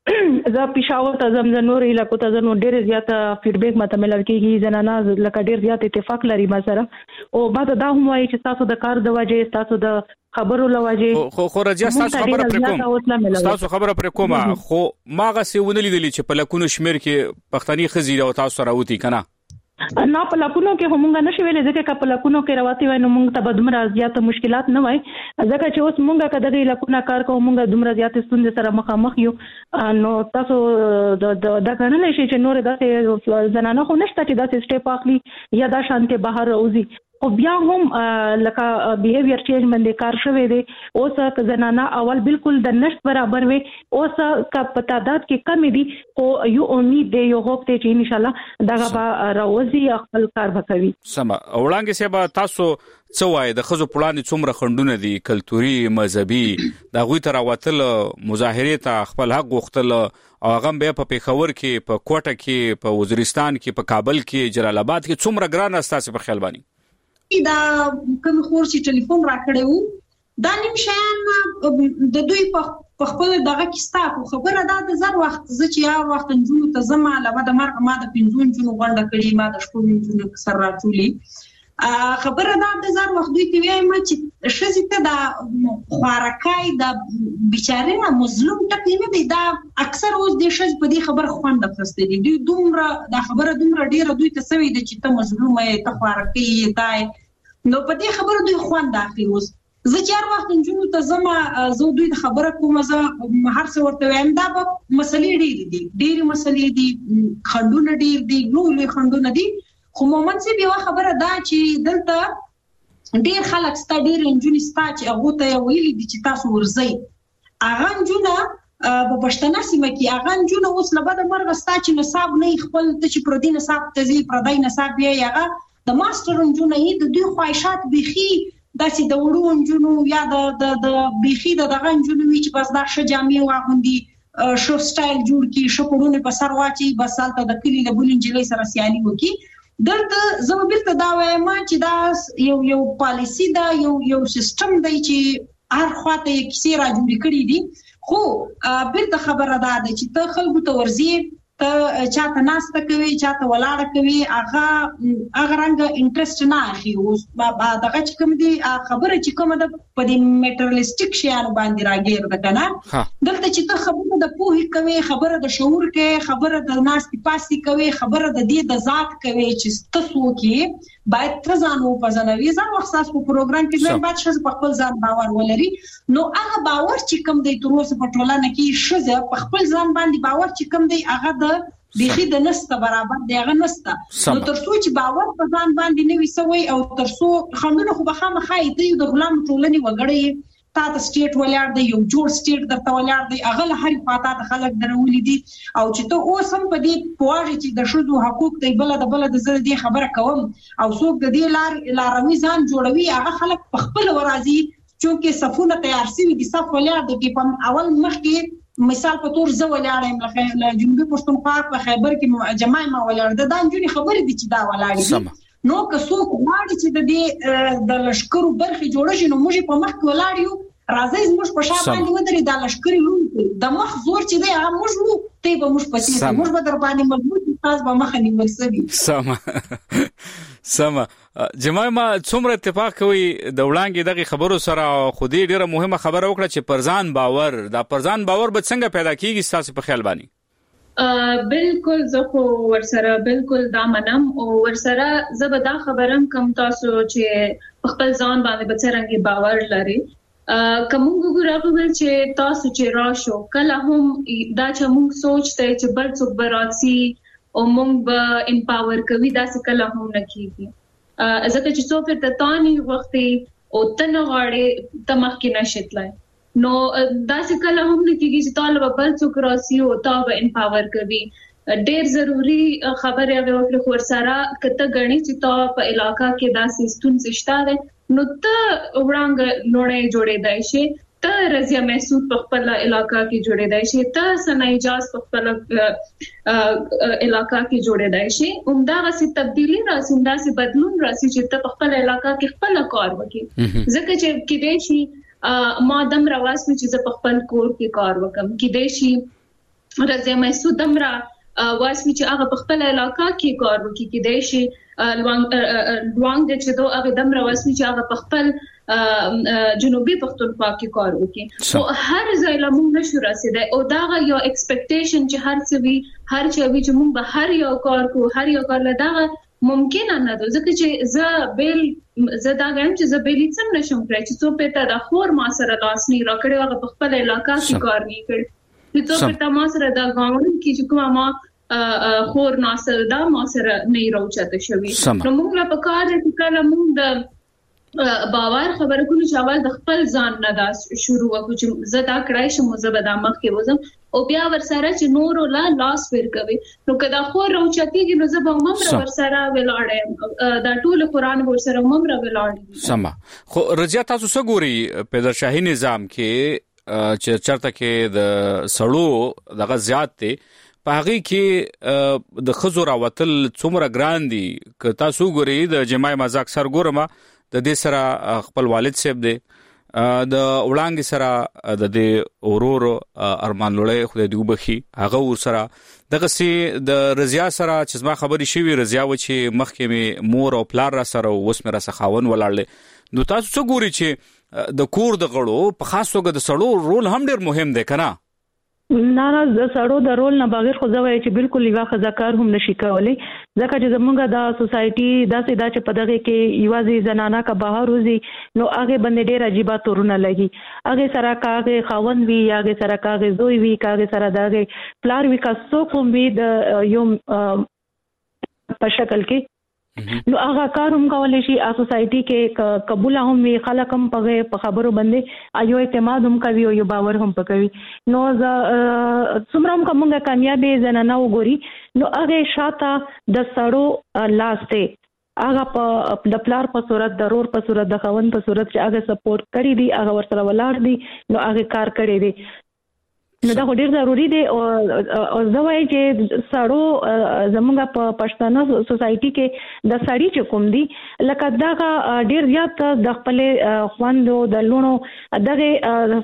زه پېښور ته ځم زه نور علاقو ته ځم ډېر زیات فیډبیک ماته ملل کېږي زنانه لکه ډېر زیات اتفاق لري ما سره او ما ته دا هم وایي چې تاسو د کار د وجې تاسو د خبرو لوجې خو خو رضیا تاسو خبره پر کوم تاسو خبره پر کوم خو ماغه سی ونلې دي چې په لکونو شمیر کې پښتني خزي او تاسو سره وتی کنه نه په لکونو کې همغه نشي ویلې ځکه په لکونو کې راوتی وای نو موږ ته بدمر زیات مشکلات نه وای ځکه چې اوس موږ کده د لکونو کار کوو موږ دومره زیات ستوندې سره مخامخ یو نو تاسو د د کنه شي چې نور داسې زنانه خو نشته چې داسې سټیپ اخلي یا دا شانته بهر اوزي او بیا هم لکه بیهیویر چینج باندې کار شوی دی اوس که زنانه اول بالکل د نشټ برابر وي اوس که په تعداد کې کم دي او یو امید دی یو هوپ ته چې ان شاء الله دغه به راوځي خپل کار وکوي سم وړاندې سبا تاسو څه وای د خزو پلان څومره خندونه دي کلتوري مذهبي د غوي تر وتل مظاهره ته خپل حق غوښتل او هغه به په پیښور کې په کوټه کې په وزیرستان کې په کابل کې جلال آباد کې څومره ګران استاسو په خیال باندې دا کوم خور چې ټلیفون راکړیو دا نیم شان د دوی په خپل دغه کې ستاسو خبره ده د زر وخت زه چې یا وخت جنونو ته زما لبا د مرګ ما د پنځون جنونو غونډه کړې ما د شپږ جنونو سره راټولي خبره ده د زر وخت دوی ته وایم چې شزي ته د خارکای د بیچاره مظلوم ټکی نه دی دا اکثر اوس د شز په دې خبر خوند خسته دي دوی دومره دا خبره دومره ډیره دوی ته سوي دي چې ته مظلومه یې ته خارکای تای نو په دې خبره دوی خوند اخلي اوس زه چار وخت جنونو ته زما زه دوی د خبره کوم زه هر څه ورته وایم دا په مسلې ډېری دي ډېری مسلې دي خندونه ډېر دي نو له خندونه دي خو مومن سي بیا خبره دا چې دلته ډېر خلک ستا ډېر انجونی ستا چې هغه ته ویلي دي چې تاسو ورځي اغه جونه په پښتنه سیمه کې اغه جونه اوس نه بده مرغ ستا چې نصاب نه خپل ته چې پردي نصاب تزي پردای نصاب بیا هغه د ماستر انجونه یې د دوی خواهشات بيخي داسې د وړو انجونو یا د د بيخي د دغه انجونو چې بس دا ش جامې واغوندي شو سټایل جوړ کی شو پړونه په سر واچي بس حالت د کلی له بل انجلې سره سیالي وکي دلته زه بیرته دا وایم چې دا یو یو پالیسی دا یو یو سیستم دی چې هر خواته یې کیسې را جوړ کړې دي خو بیرته خبره ده چې ته خلکو ته ورزي ته چاته ناسته کوي چاته ولاړه کوي هغه هغه رنګ انټرست نه اخلي اوس دغه چې کوم دي خبره چې کومه ده په دې میټرلیسټیک شیانو باندې راګیر ده کنه دلته چې ته خبره د پوهې کوي خبره د شعور کې خبره د ناستي پاسي کوي خبره د دې د ذات کوي چې تاسو کې باید ته ځان وپېژنوي ځان وخصاص په پروګرام کې ځان باید شز په خپل ځان باور ولري نو هغه باور چې کوم دی تر اوسه په ټولنه کې شز په خپل ځان باندې باور چې کوم دی هغه د بيخي د نسته برابر دی هغه نسته نو تر څو چې باور په ځان باندې نه وسوي او تر څو خندونه خو به خامخا دی د غلام ټولنې وګړي تا د سټیټ ولاړ دی یو جوړ سټیټ درته ولاړ دی هغه له هر پاته د خلک درولې دي او چې ته اوس هم په دې پوهه چې د شذو حقوق دی بل د بل د زړه دی خبره کوم او څوک د دې لار لاروي ځان جوړوي هغه خلک په خپل ورازي چې صفونه تیار شوی دي صف ولاړ دی په اول مخ کې مثال په تور زو ولاړم له جنوبي پښتونخوا په خیبر کې جماعي ما ولاړ ده دا انجونی خبرې دي چې دا ولاړ دي نو که څوک غواړي چې د دې د لشکرو برخې جوړ شي نو موږ په مخ کې ولاړ یو راځي موږ په شا باندې ودرې د لشکري لون د مخ زور چې دی هغه موږ وو ته به موږ پسې موږ به در باندې مضبوط تاسو به مخ نیول سوي سم سم جماعه څومره اتفاق کوي د وړاندې دغه خبرو سره خو دې ډیره مهمه خبره وکړه چې پرځان باور دا پرځان باور به څنګه پیدا کیږي تاسو په خیال باندې بالکل زه خو ورسره بالکل دا منم او ورسره زبدا خبرم کم تاسو چې خپل ځان باندې به څنګه باور لري کوم وګورئ چې تاسو چې راشو کله هم دا چې موږ سوچته چې بل څوک براتسي او موږ به امپاور کوي دا څه کله هم نه کیږي ځکه چې څو په تانی وخت او تنه غاړي تمخ کې نشتلای نو دا څه کله هم نه کیږي چې طالب بل څوک راسي او تا به امپاور کوي ډېر ضروری خبره او ور سره کته غني چې تا په علاقہ کې دا سیستم سشتاره نو ته وړاندې نوړې جوړې دی شي ته رضیا محسود په خپل علاقہ کې جوړې دی شي ته سنایجاز په خپل علاقہ کې جوړې دی شي عمدا غسي تبدیلی راسي عمدا سي بدلون راسي چې ته په خپل علاقہ کې خپل کار وکړي ځکه چې کې دی شي ما دم رواس می چې په خپل کور کې کار وکم کې دی شي رضیا محسود دمرا واس می چې هغه په خپل علاقہ کې کار وکړي کې دی شي لوانګ لوانګ چې دوه هغه دم رواس می چې هغه په خپل جنوبي پښتونخوا کې کار وکړي او هر ځای له موږ نشو رسیدای او دا یو ایکسپیکټیشن چې هر څه وی هر څه وی چې موږ به هر یو کار کو هر یو کار لدا ممکن نه ده ځکه چې ز بیل زدا غواړم چې ز بیل څم نشم کړی چې څو پته د خور ما سره لاس نه راکړی هغه په خپل علاقہ کې کار نه کړی چې څو پته ما سره د غاوند کې چې کومه ما خور ناصر دا ما سره نه راوچته شوی نو موږ لا په کار کې کله موږ د باور خبره کوي چې اول د خپل ځان نه دا شروع وکړو چې زدا کړای شم زبدا مخ کې وزم او بیا ورسره چې نور ولا لاس ور کوي نو کدا خو راوچتيږي نو زبا ممر ورسره ولاړم دا ټول قران ورسره ممر ولاړم سما خو رضیا تاسو څه ګوري په شاهي نظام کې چې چرته کې د سړو دغه زیات دي پاغي کې د خزو راوتل څومره ګران دي ک تاسو ګوري د جماع مزاق سر ګورما د دې سره خپل والد صاحب دی د وړاندې سره د دې اورور ارمان لړې خو دې وبخي هغه ور سره دغه سي د رضیا سره چې ما خبري شوی رضیا و چې مخکې می مور او پلار را سره وس مې را سخاون ولاړل نو تاسو څه ګوري چې د کور د غړو په خاص توګه د سړو رول هم ډیر مهم دی کنه نه نه د سړو د رول نه بغیر خو زوی چې بالکل یو خزاکار هم نشي کولای ځکه چې زمونږ د سوسايټي داسې دا چې په دغه کې یوازې زنانه کا بهر روزي نو هغه باندې ډېر عجیب تورونه لګي هغه سره کاغه خاون وی هغه سره کاغه زوی وی کاغه سره دغه پلار وی کا سو کوم وی د یو په شکل کې نو هغه کار هم کولای شي ا سوسايټي کې قبول هم وی خلک هم په خبرو باندې ایو اعتماد هم کوي او یو باور هم پکوي نو څومره کومه کامیابی زنانه وګوري نو هغه شاته د سړو لاسته هغه په د پلار په صورت د رور په صورت د خوند په صورت چې هغه سپورټ کړی دی هغه ورسره ولاړ دی نو هغه کار کړی دی نو دا ډیر ضروری دی او زه وایم چې سړو زموږ په پښتنه سوسايټي کې د سړی چې کوم دی لکه دا ډیر زیات د خپل خوندو د لونو دغه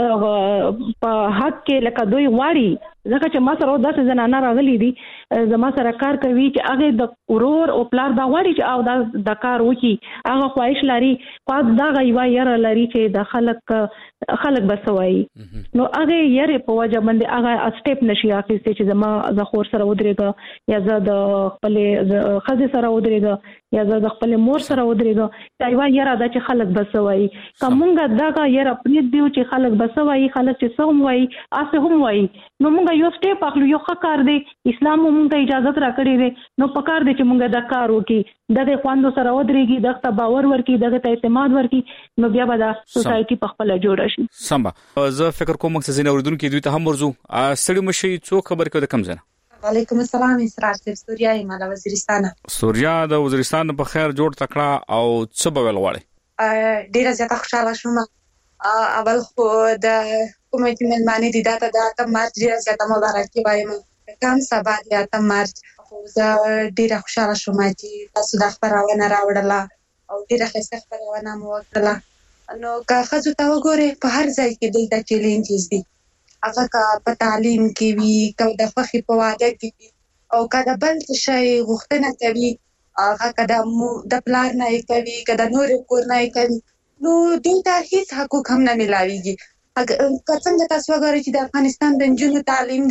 په حق کې لکه دوی واړي ځکه چې ما سره داسې زنانه راغلي دي زما سره کار کوي چې هغه د اورور او پلار دا واړي چې او دا د کار وکي هغه خواهش لري پات دا غيوا ير لري چې د خلک خلک بسوي نو هغه ير په وجه باندې هغه سټیپ نشي اخیسته چې زما د خور سره ودرېګا یا زه د خپل خزه سره ودرېګا یا زه د خپل مور سره ودرېګا دا یو ير دا چې خلک بسوي کومګه دا ير خپل دیو چې خلک بسوي خلک چې سوم وای اسه هم وای نو موږ یو سټیپ اخلو یو ښه کار دی اسلام موږ ته اجازه راکړې ده نو پکار دي چې موږ دا کار وکړي دغه خواندو سره ودرېږي دغه باور ورکړي دغه اعتماد ورکړي نو بیا به دا سوسايټي په خپل جوړ شي سم زه فکر کوم چې زین اوردونکو دوی ته هم ورزو سړی مشي څو خبر کړه کم زنه وعلیکم السلام اسرار صاحب سوریا ایماله وزیرستان سوریا د وزیرستان په خیر جوړ تکړه او څه به ولواړي ډیره زیاته خوشاله شوم اول خو د کومې ملمانې دي دا ته د مارچ ډیره زیاته مبارکي وایم کم سبا د اتم مارچ خو زه ډیره خوشاله شوم چې تاسو د خبرونه راوړله او ډیره ښه خبرونه مو وکړه نو که ښځو ته وګورئ په هر ځای کې دلته چیلنجز دي هغه که په تعلیم کې وي که د خوښې په واده کې وي او که د بل څه شی غوښتنه کوي هغه که د پلار نه یې کوي که د نورې کور نه یې کوي نو دوی ته هیڅ حقوق هم نه میلاویږي که څنګه تاسو وګورئ چې د افغانستان د نجونو تعلیم دی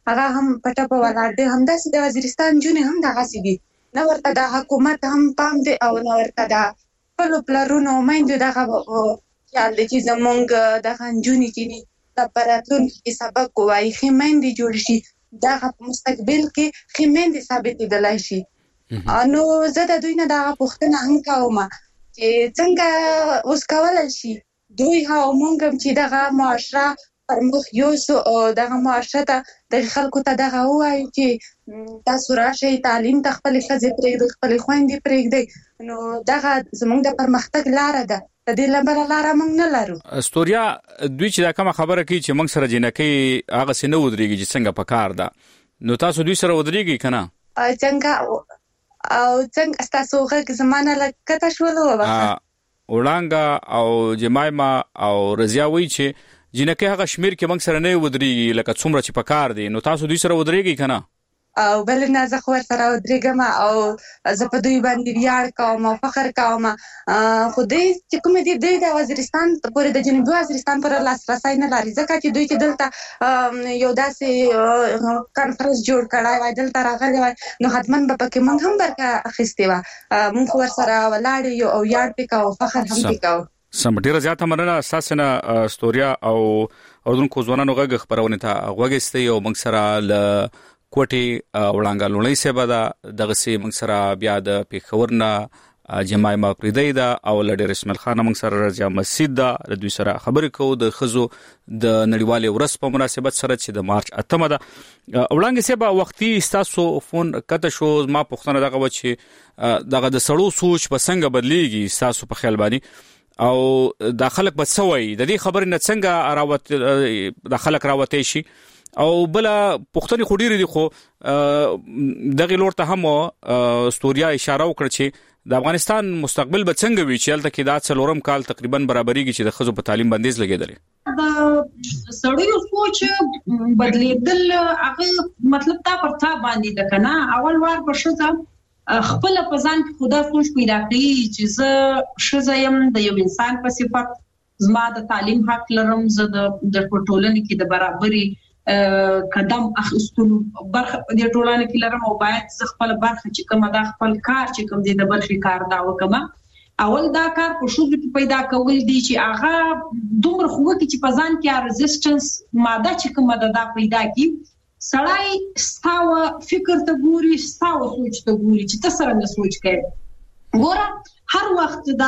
هغه هم پټه په ولاړ دي. همداسې د وزیرستان جونې هم دغسې دي، نه ورته د حکومت هم پام دی او نه ورته د خپلو پلرونو میندو دغه خیال دی چې زمونږ دغه نجونې چې دي د په راتلونکي کې سبق ووایي، ښې میندې جوړې شي، دغه په مستقبل کې ښې میندې ثابتېدلی شي. نو زه د دوی نه دغه پوښتنه هم کوم چې څنګه اوس کولی شي دوی او مونږ هم چې دغه معاشره پر مخ یوسو او دغه معاشره ته دغه خلکو ته دغه ووایو چې تاسو راشئ تعلیم ته خپلې ښځې پرېږدئ، خپلې خویندې پرېږدئ، نو دغه زموږ د پرمختګ لاره ده. د دې لپاره لاره موږ نه لرو. استوریا دوی چې دا کومه خبره کوي چې موږ سره جنکۍ هغسې نه ودرېږي چې څنګه پکار ده، نو تاسو دوی سره ودرېږئ که نه؟ څنګه او څنګه ستاسو غږ زما نه لږ کته شولو؟ وړانګه او جمایمه او رضیا وایي چې جنکۍ هغه شمېر کې موږ سره نه ودرېږي لکه څومره چې پکار دی، نو تاسو دوی سره ودرېږئ که نه؟ او بل نه زه خو ورسره ودرېږم او زه په دوی باندې ویاړ کوم او فخر کوم. خو دوی چې کومې دي دوی د وزیرستان پورې د جنوبي وزیرستان پورې لاسرسی نه لري، ځکه چې دوی چې دلته یو داسې کانفرنس جوړ کړی وای، دلته راغلی وای، نو حتما به پکې موږ هم برخه اخیستې وه. موږ خو ورسره ولاړ یو او ویاړ پې کوو، فخر هم پې کوو. سم، ډیره زیاته مننه ستاسو نه استوریا او اردوونکو ځوانانو غږ خپرونې ته غوږ ایستی او موږ سره له کوټې وړانګه لوڼۍ صاحبه ده، دغسې موږ سره بیا د پېښور نه جمایمه پریدی ده او له ډېر اسماعیل خان موږ سره رضیا مسجد ده. له دوی سره خبرې کوو د ښځو د نړیوالې ورځ په مناسبت سره چې د مارچ اتمه ده. وړانګې صاحبه وختي ستاسو فون کته شو، ما پوښتنه دغه وه چې دغه د سړو سوچ په څنګه بدلیږي ستاسو په خیال باندې او دا خلک به څه وایي، د دې خبرې نه څنګه راوت دا خلک راوتی شي؟ او بل پښتني خو ډیره دي، خو دغه لور ته هم استوریا اشاره وکړه چې د افغانستان مستقبل به څنګه وي چې هلته کې دا څلورم کال تقریبا برابرېږي چې د ښځو په تعلیم بندیز لګېدلی. د سړیو سوچ بدلیدل هغه مطلب تا پر تا باندې ده که نه. اول وار به ښځه خپله په ځان کې خو دا سوچ پیدا کوي چې زه ښځه یم د یو انسان په صفت، زما د تعلیم حق لرم، زه د ټولنې کې د برابرۍ قدم اخیستلو برخه په دې ټولنه کې لرم او باید زه خپل برخه چې کومه دا خپل کار چې کوم دی د برخې کار دا وکړم. اول دا کار په ښځو کې پیدا کول دي چې هغه دومره خو وکړي چې په ځان کې رزسټنس ماده چې کومه ده دا پیدا کړي. سړی ستاوه فکر ته ګوري، ستاوه سوچ ته ګوري چې ته څرنګه سوچ کوې. ګوره هر وخت دا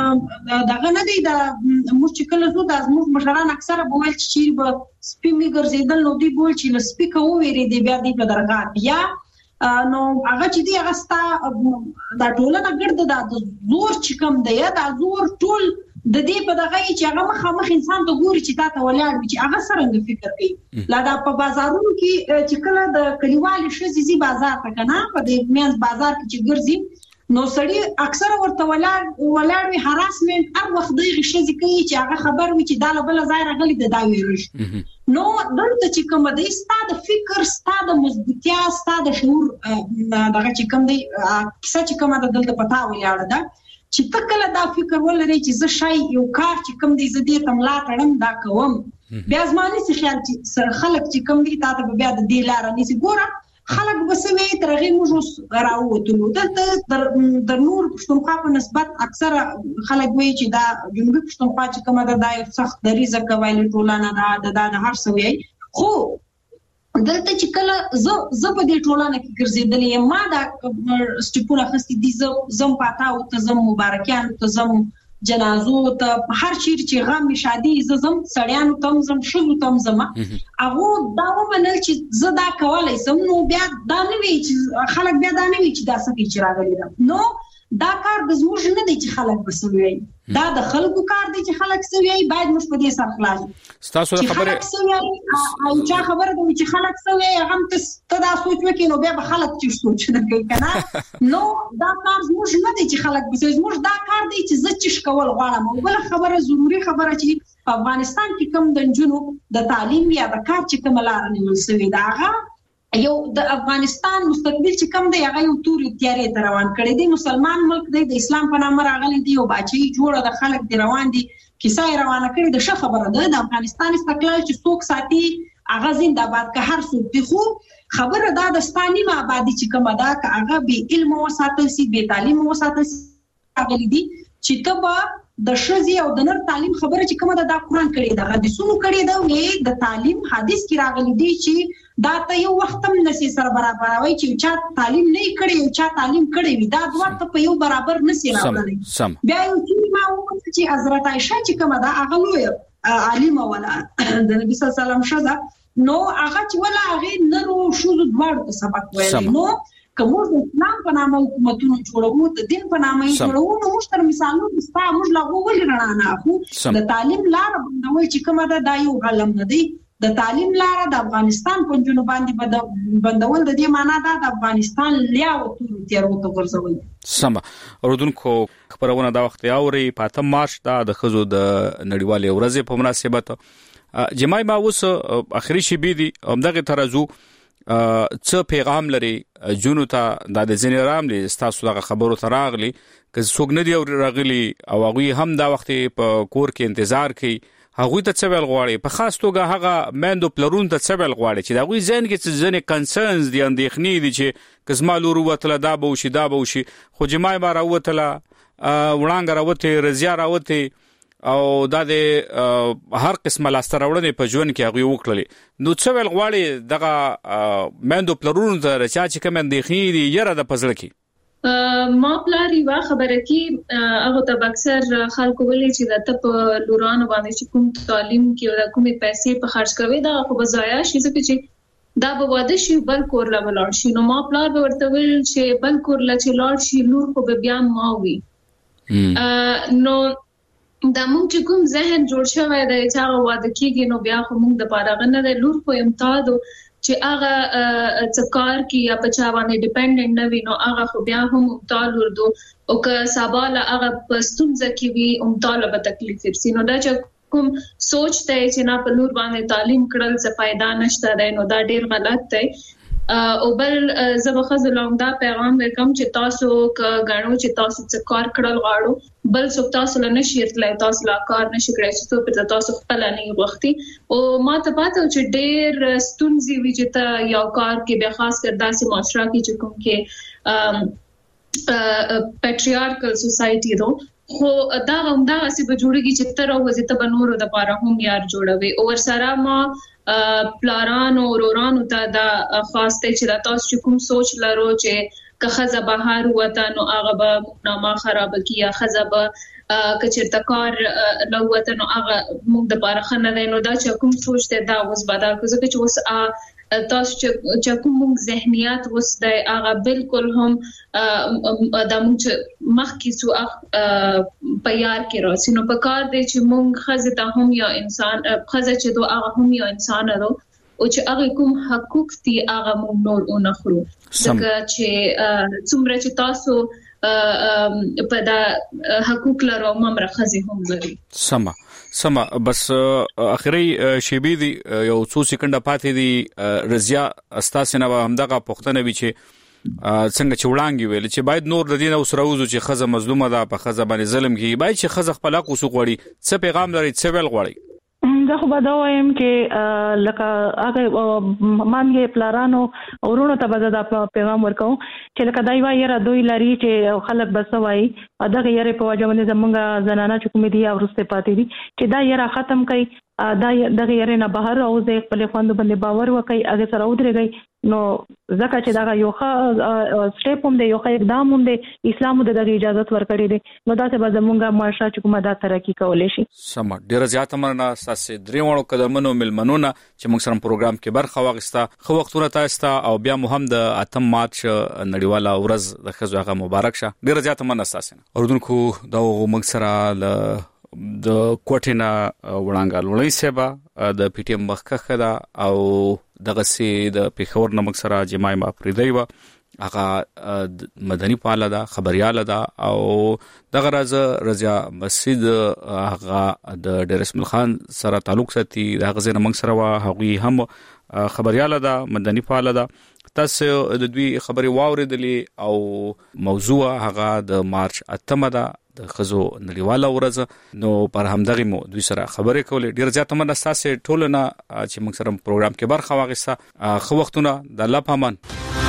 دغه نه دی، دا موږ چې کله زو دا زموږ مشران اکثره به ویل چې چیرې به سپي مې ګرځېدل نو دوی به ویل چې له سپي که ووېرېدې بیا دوی به درغات یا نو هغه چې دی هغه ستا دا ټولنه ګرده دا د زور چې کوم دی دا زور ټول د دې په دغه چې هغه مخامخ انسان ته ګوري چې تا ته ولاړ وي چې هغه څرنګه فکر کوي. لا دا په بازارونو کې چې کله د کلیوالې ښځې ځي بازار ته که نه، په دې منځ بازار کې چې ګرځي نو سړي اکثره ورته ولاړ ولاړ وي، هراسمنټ هر وخت دغې ښځې کوي چې هغه خبر وي چې دا له بله ځای راغلي د دا ویرېږي. نو دلته چې کومه دی ستا د فکر، ستا د مضبوطیا، ستا د شعور دغه چې کوم دی کیسه چې کومه ده دلته په تا ولاړه ده چې ته کله دا فکر ولرې چې زه شاید یو کار چې کوم دی زه دې ته ملا تړم دا کوم، بیا زما نسي خیال چې خلک چې کوم دی تا ته به بیا د دې لاره نیسي. ګوره خلک به څه وایي تر هغې موږ اوس راووتلو. دلته د نور پښتونخوا په نسبت اکثره خلک وایي چې دا جنوبي پښتونخوا چې کومه ده دا یو سخت دریځه قبایلي ټولنه ده، دا د هر څه وایي. خو دلته چې کله زه زه په دې ټولنه کې ګرځېدلې یم، ما دا سټیپونه اخیستي دي، زه ځم پاتاو ته ځم، مبارکیانو ته ځم، جنازو ته، هر چیرې چې غم مې شادي زه ځم، سړیانو ته هم ځم، ښځو ته هم ځم. هغو دا ومنل چې زه دا کولی شم. نو بیا دا نه وي چې خلک بیا دا نه وي چې دا څه کوي چې راغلي ده. نو دا کار د زموږ نه دی چې خلک به څه وایي، دا د خلکو کار دی چې خلک څه وایي، باید موږ په دې سر خلاص ستاسو د خبرې خلک څه وایي او چا خبره ده چې خلک څه وایي هغه هم ته دا سوچ وکړې نو بیا به خلک چې سوچ نه کوي که نه. نو دا کار زموږ نه دی چې خلک به زموږ دا کار دی چې زه چش کول غواړم. او بله خبره ضروري خبره چې په افغانستان کې کوم د نجونو د تعلیم یا د کار چې کومه لاره نیول سوې ده هغه یو د افغانستان مستقبل چې کوم دی هغه یو تورې تیارې ته روان کړی دی. مسلمان ملک دی، د اسلام په نامه راغلی دی، یو باچهي جوړه د خلک دی روان دي، کیسه یې روانه کړې ده. ښه خبره ده د افغانستان استقلال چې څوک ساتي هغه زنده‌باد که هر څوک دی. خو خبره دا د ستاني ما آبادی چې کومه دا که هغه به علم وساتل سي به تعلیم وساتل سي هغه دي چې تبا د شذي او د نر تعلیم خبره چې کومه دا قرآن کړي دا حدیثونو کړي دا وې د تعلیم حدیث کې راغلي دي چې دا ته یو وخت هم نشي سره برابروي چې چا تعلیم نه کړي او چا تعلیم کړي وي دا دوه ته په یو برابر نشي راغلي. بیا یو چې ما وویل چې حضرت عائشہ چې کومه دا هغه لوی عالمه ولا د نبی صلی الله علیه وسلم شذا نو هغه چې ولا هغه نرو شوز دوړ ته سبق ویل نو کوم د اسلام په نامه حکومتونو جوړوو د دین په نامه جوړوو نو موږ تر مثالونو ستا موږ لا وګورئ رڼا نه اخو د تعلیم لار بندول چې کومه ده دا یو علم نه دی. د تعلیم لار د افغانستان په جنوب باندې بندول د دې معنی ده د افغانستان لیا او تور تیرو ته ورزول. سم اوردونکو خبرونه دا وخت اوري په اتم مارچ دا د خزو د نړیوالې ورځې په مناسبت جمعي ما اوس اخري شی بي دي همدغه ترازو څه پیغام لري جنو ته د زنیرام لري تاسو دغه خبرو ته راغلي که څوک نه دی راغلي او هغه هم دا وخت په کور کې انتظار کوي هغه ته څه ویل غواړي په خاص توګه هغه مندو پلرون ته څه ویل غواړي چې دا غوي ځین کې څه ځنه کنسرنز دي اندېخنې دي چې کزمالو وروتله دا به وشي دا به وشي خو جمعي ما راوتله وړاندې راوته رضیا راوته او دا د هر قسمه لاستراوړنې په ژوند کې هغه وکړلې نو څه ویل غواړي دغه مندو پلرونو ته رچا چې کوم اندېخنې دي یره د پزړه کې ما پلاری وا خبره کې هغه ته اکثر خلکو ولې چې د تپ لورانو باندې چې کوم تعلیم کې او کومې پیسې په خرج کوي دا خو بزایا شي چې دا به واده شي بل کور لا ولر شي نو ما پلار به ورته ویل چې بل کور لا چې لار شي لور کو به بیا ما وي نو دا موږ چې کوم ذهن جوړ شوی دی چې هغه واده کېږي نو بیا خو موږ د پاره نه دی لور په امتیاز چې هغه څکار کی یا بچا باندې ډیپندنت نه وي نو هغه خو بیا هم امتیاز ورته او که سباله هغه پستونځ کې وي امتیاز به تکلیف ورسي نو دا چې کوم سوچ ته چې نه په لور باندې تعلیم کړل څه फायदा نشته دی نو دا ډیر غلط دی او بل زبخذ لوم دا پیغام وکم چې تاسو ک غاڼو چې تاسو څه کار کړل غواړو بل څوک تاسو له نشیرتلای تاسو لا کار نشي کړی چې په تاسو خپل نه وختي او ما ته پاتو چې ډېر ستونزې وی چې تا یو کار کې به خاص کر داسې معاشره کې چې کوم کې پیټریارکل سوسايټي دو خو دا هم دا اسی به جوړیږي چې تر اوسه ته بنورو د پاره هم یار جوړوي او ورسره ما پلارانو ورورانو ته دا خاص ته چې تاسو کوم سوچ لرو چې که خزه بهر وته نو هغه به نامه خراب کیه خزه به کچرته کار لو وته نو هغه موږ د پاره خنه دی نو دا چې کوم سوچ ته دا اوس بدل کوزه چې اوس تاسو چې کوم ذهنیت اوس د هغه بالکل هم د موږ مخ کې سو پیار کې راځي نو په کار دی چې موږ خزه ته هم یو انسان خزه چې دوه هغه هم یو انسان ورو او چې هغه کوم حقوق دي هغه موږ نور اونخرو ځکه چې څومره چې تاسو په دا حقوق لرو ممر خزه هم لري سما سما بس اخري شیبي دي یو څو سکند پاتې دي رضیا استاسنه همدغه پښتنه وی چې څنګه چې وړاندې ویل چې باید نور د دین او سروزو چې خزه مظلومه ده په خزه باندې ظلم کوي باید چې خزه خپل حق وسو غوړي څه پیغام لري څه ویل غوړي دا خو به دا وایم چې لکه هغه مانګه پلارانو ورونو ته به دا پیغام ورکوم چې لکه دای وایي را دوی لري چې خلک بسوي دا غیر په وجه باندې زمونږه زنانه چې کوم دي او ورسته پاتې دي چې دا یې را ختم کړي دا د غیر نه بهر او زه خپل خوند باندې باور وکړي هغه سره ودرېږي نو ځکه چې دا یو ښه سټیپ هم دی یو ښه اقدام هم دی اسلام د دغه اجازه ورکړي دي نو دا څه به زمونږه معاشره چې کومه دا ترقی کولای شي سم ډیر زیات مننه تاسو درې وړو قدمونو ملمنونه چې موږ سره پروګرام کې برخه واغسته خو وختونه تاسو ته او بیا مهم د اتم مارچ نړیواله ورځ د خزوغه مبارک شه ډیر زیات مننه تاسو اوردونکو دا موږ سره د کوټینا وړاندګال ولې سبا د پی ټی ایم مخکخه دا او دغه سي د پیښور نمک سره جمعي ما پریدای و هغه مدني پاله دا خبرياله دا او دغه راز رضا مسجد هغه د ډیر اسماعیل خان سره تعلق ساتي دغه زنه موږ سره هغه هم خبرياله دا مدني پاله دا تاسو د دوی خبري واوریدلې او موضوع هغه د مارچ اتمه دا د خزو نړیواله ورځ نو پر همدغه مو دوی سره خبرې کولې. ډیر زیاته من اساسه ټولنه چې موږ سره پروګرام کې برخه واغسته خو وختونه د الله پامان.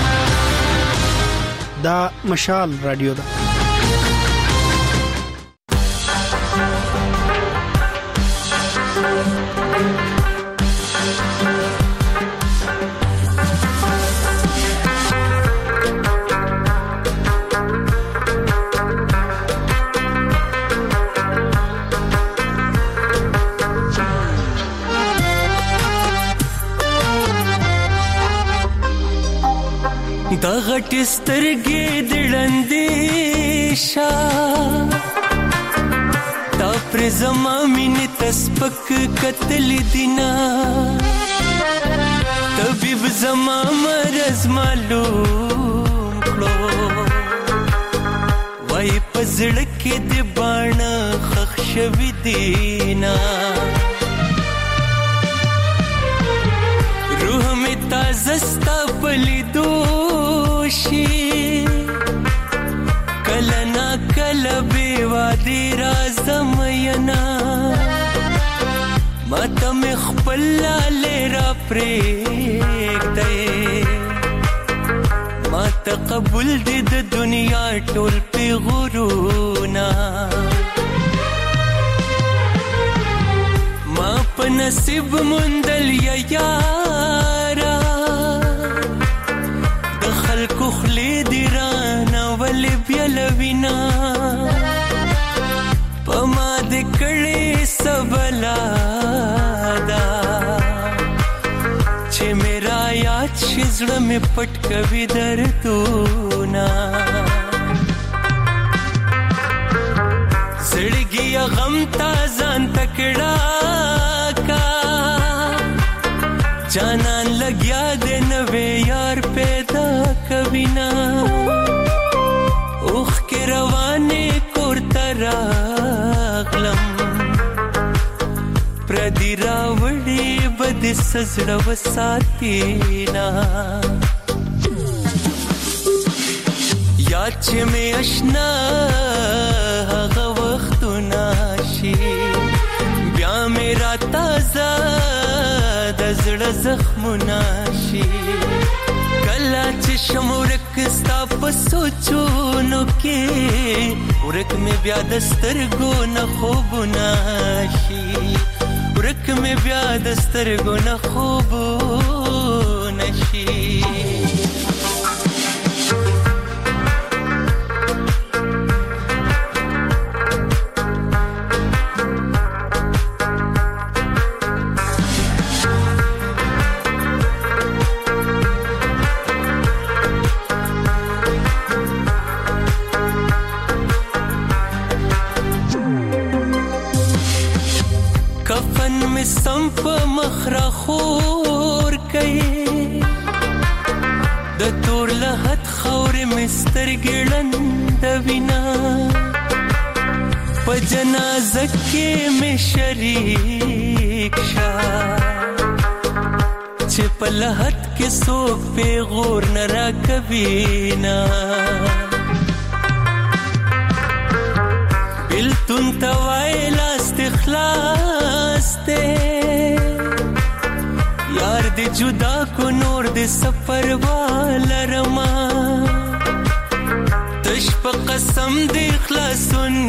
دا مشال رادیو ده. دا غټ سترګې دړندې شا تا پر زما مینې تسپک کتل دینا طبیب زما مرز معلوم کړو وای پزړ کې د باڼه خخ شوي دینا روح می تازه ستا پلی دوشی کله نا کله بیوادی رازم ینا ما تا می خپل لالی را پریک دی ما تا قبول دی د دنیا ټول پی غرونا ما په نصیب مندل یا یارا د خلکو خلی دی رانا ولی بیلوینا په ما د کړي سبلا دا چې میرا یاد شي زړه مې پټ کوي دردونه زړګي غم تا ځان تکړه جانان لگیا دے نوے یار پیدا کبینا اوخ کے روانے کور تراغلم پردی راوڑی بد سزڑ وساتینا یاد چھ میں اشنا آغا وقت ناشی بیا میرا تازہ دزړه زخمونه شي کله چې شمورک ستا په سوچونو کې ورک مې بیا د سترګو نه خوبونه شي ورک مې بیا د سترګو نه خوبونه شي سم په مخرا خور کئ د تور لحد خور مستر ګړن د وینا په جنازه کې مې شریک شا چې په لحد کې څوک پیغور نه راکوینا بلتون توای لاست اخلاص دے یار دے جدا کو نور دے سفر والا رما تش پا قسم دے اخلاص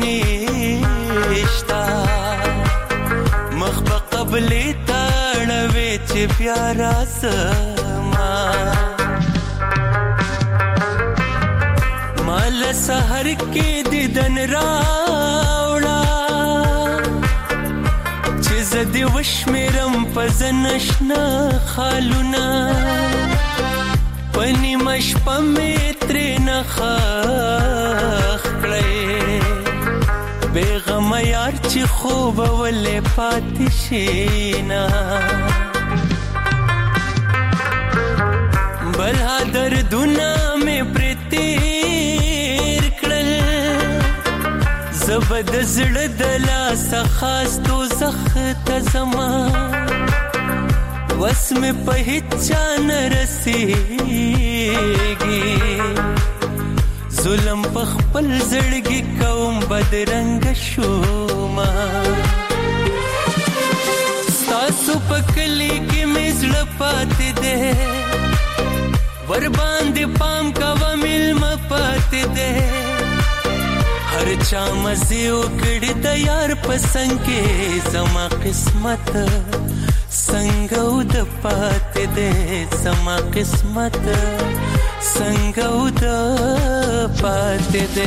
نیشتا مخ پا قبلی تاڑوے چے پیارا سما مال سحر کے دیدن راوڑا زدی وشمیرم پزنشنا خالونا پنی مشپا میتری نخاخ کڑے بیغم یار چی خوب ولی پاتشینا بلها دردونا میں پریتیر کڑل زبد زړه د لاسه خاص دوزخ ته زما وس مې په هیچا نه رسېږي ظلم په خپل زړګي کوم بدرنګ شوما ستاسو په کلی کې مزړه پاتې ده ور باندې پام کوا ملم پاتې ده هر چا مزه وکړي د یار پسنګ کې زما قسمت څنګه ود پاتې ده زما قسمت څنګه ود پاتې ده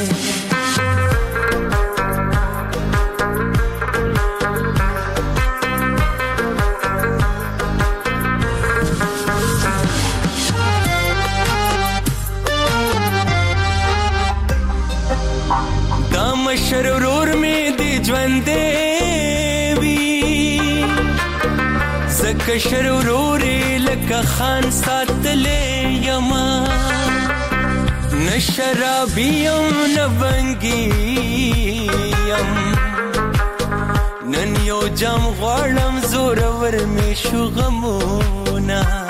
دا مشر ورور می دی ژوندې وی زکه شر ورور لکه خان ساتلې یما نشرابیم نبنګیم نن یو جام غړم زور ور می شو غمونه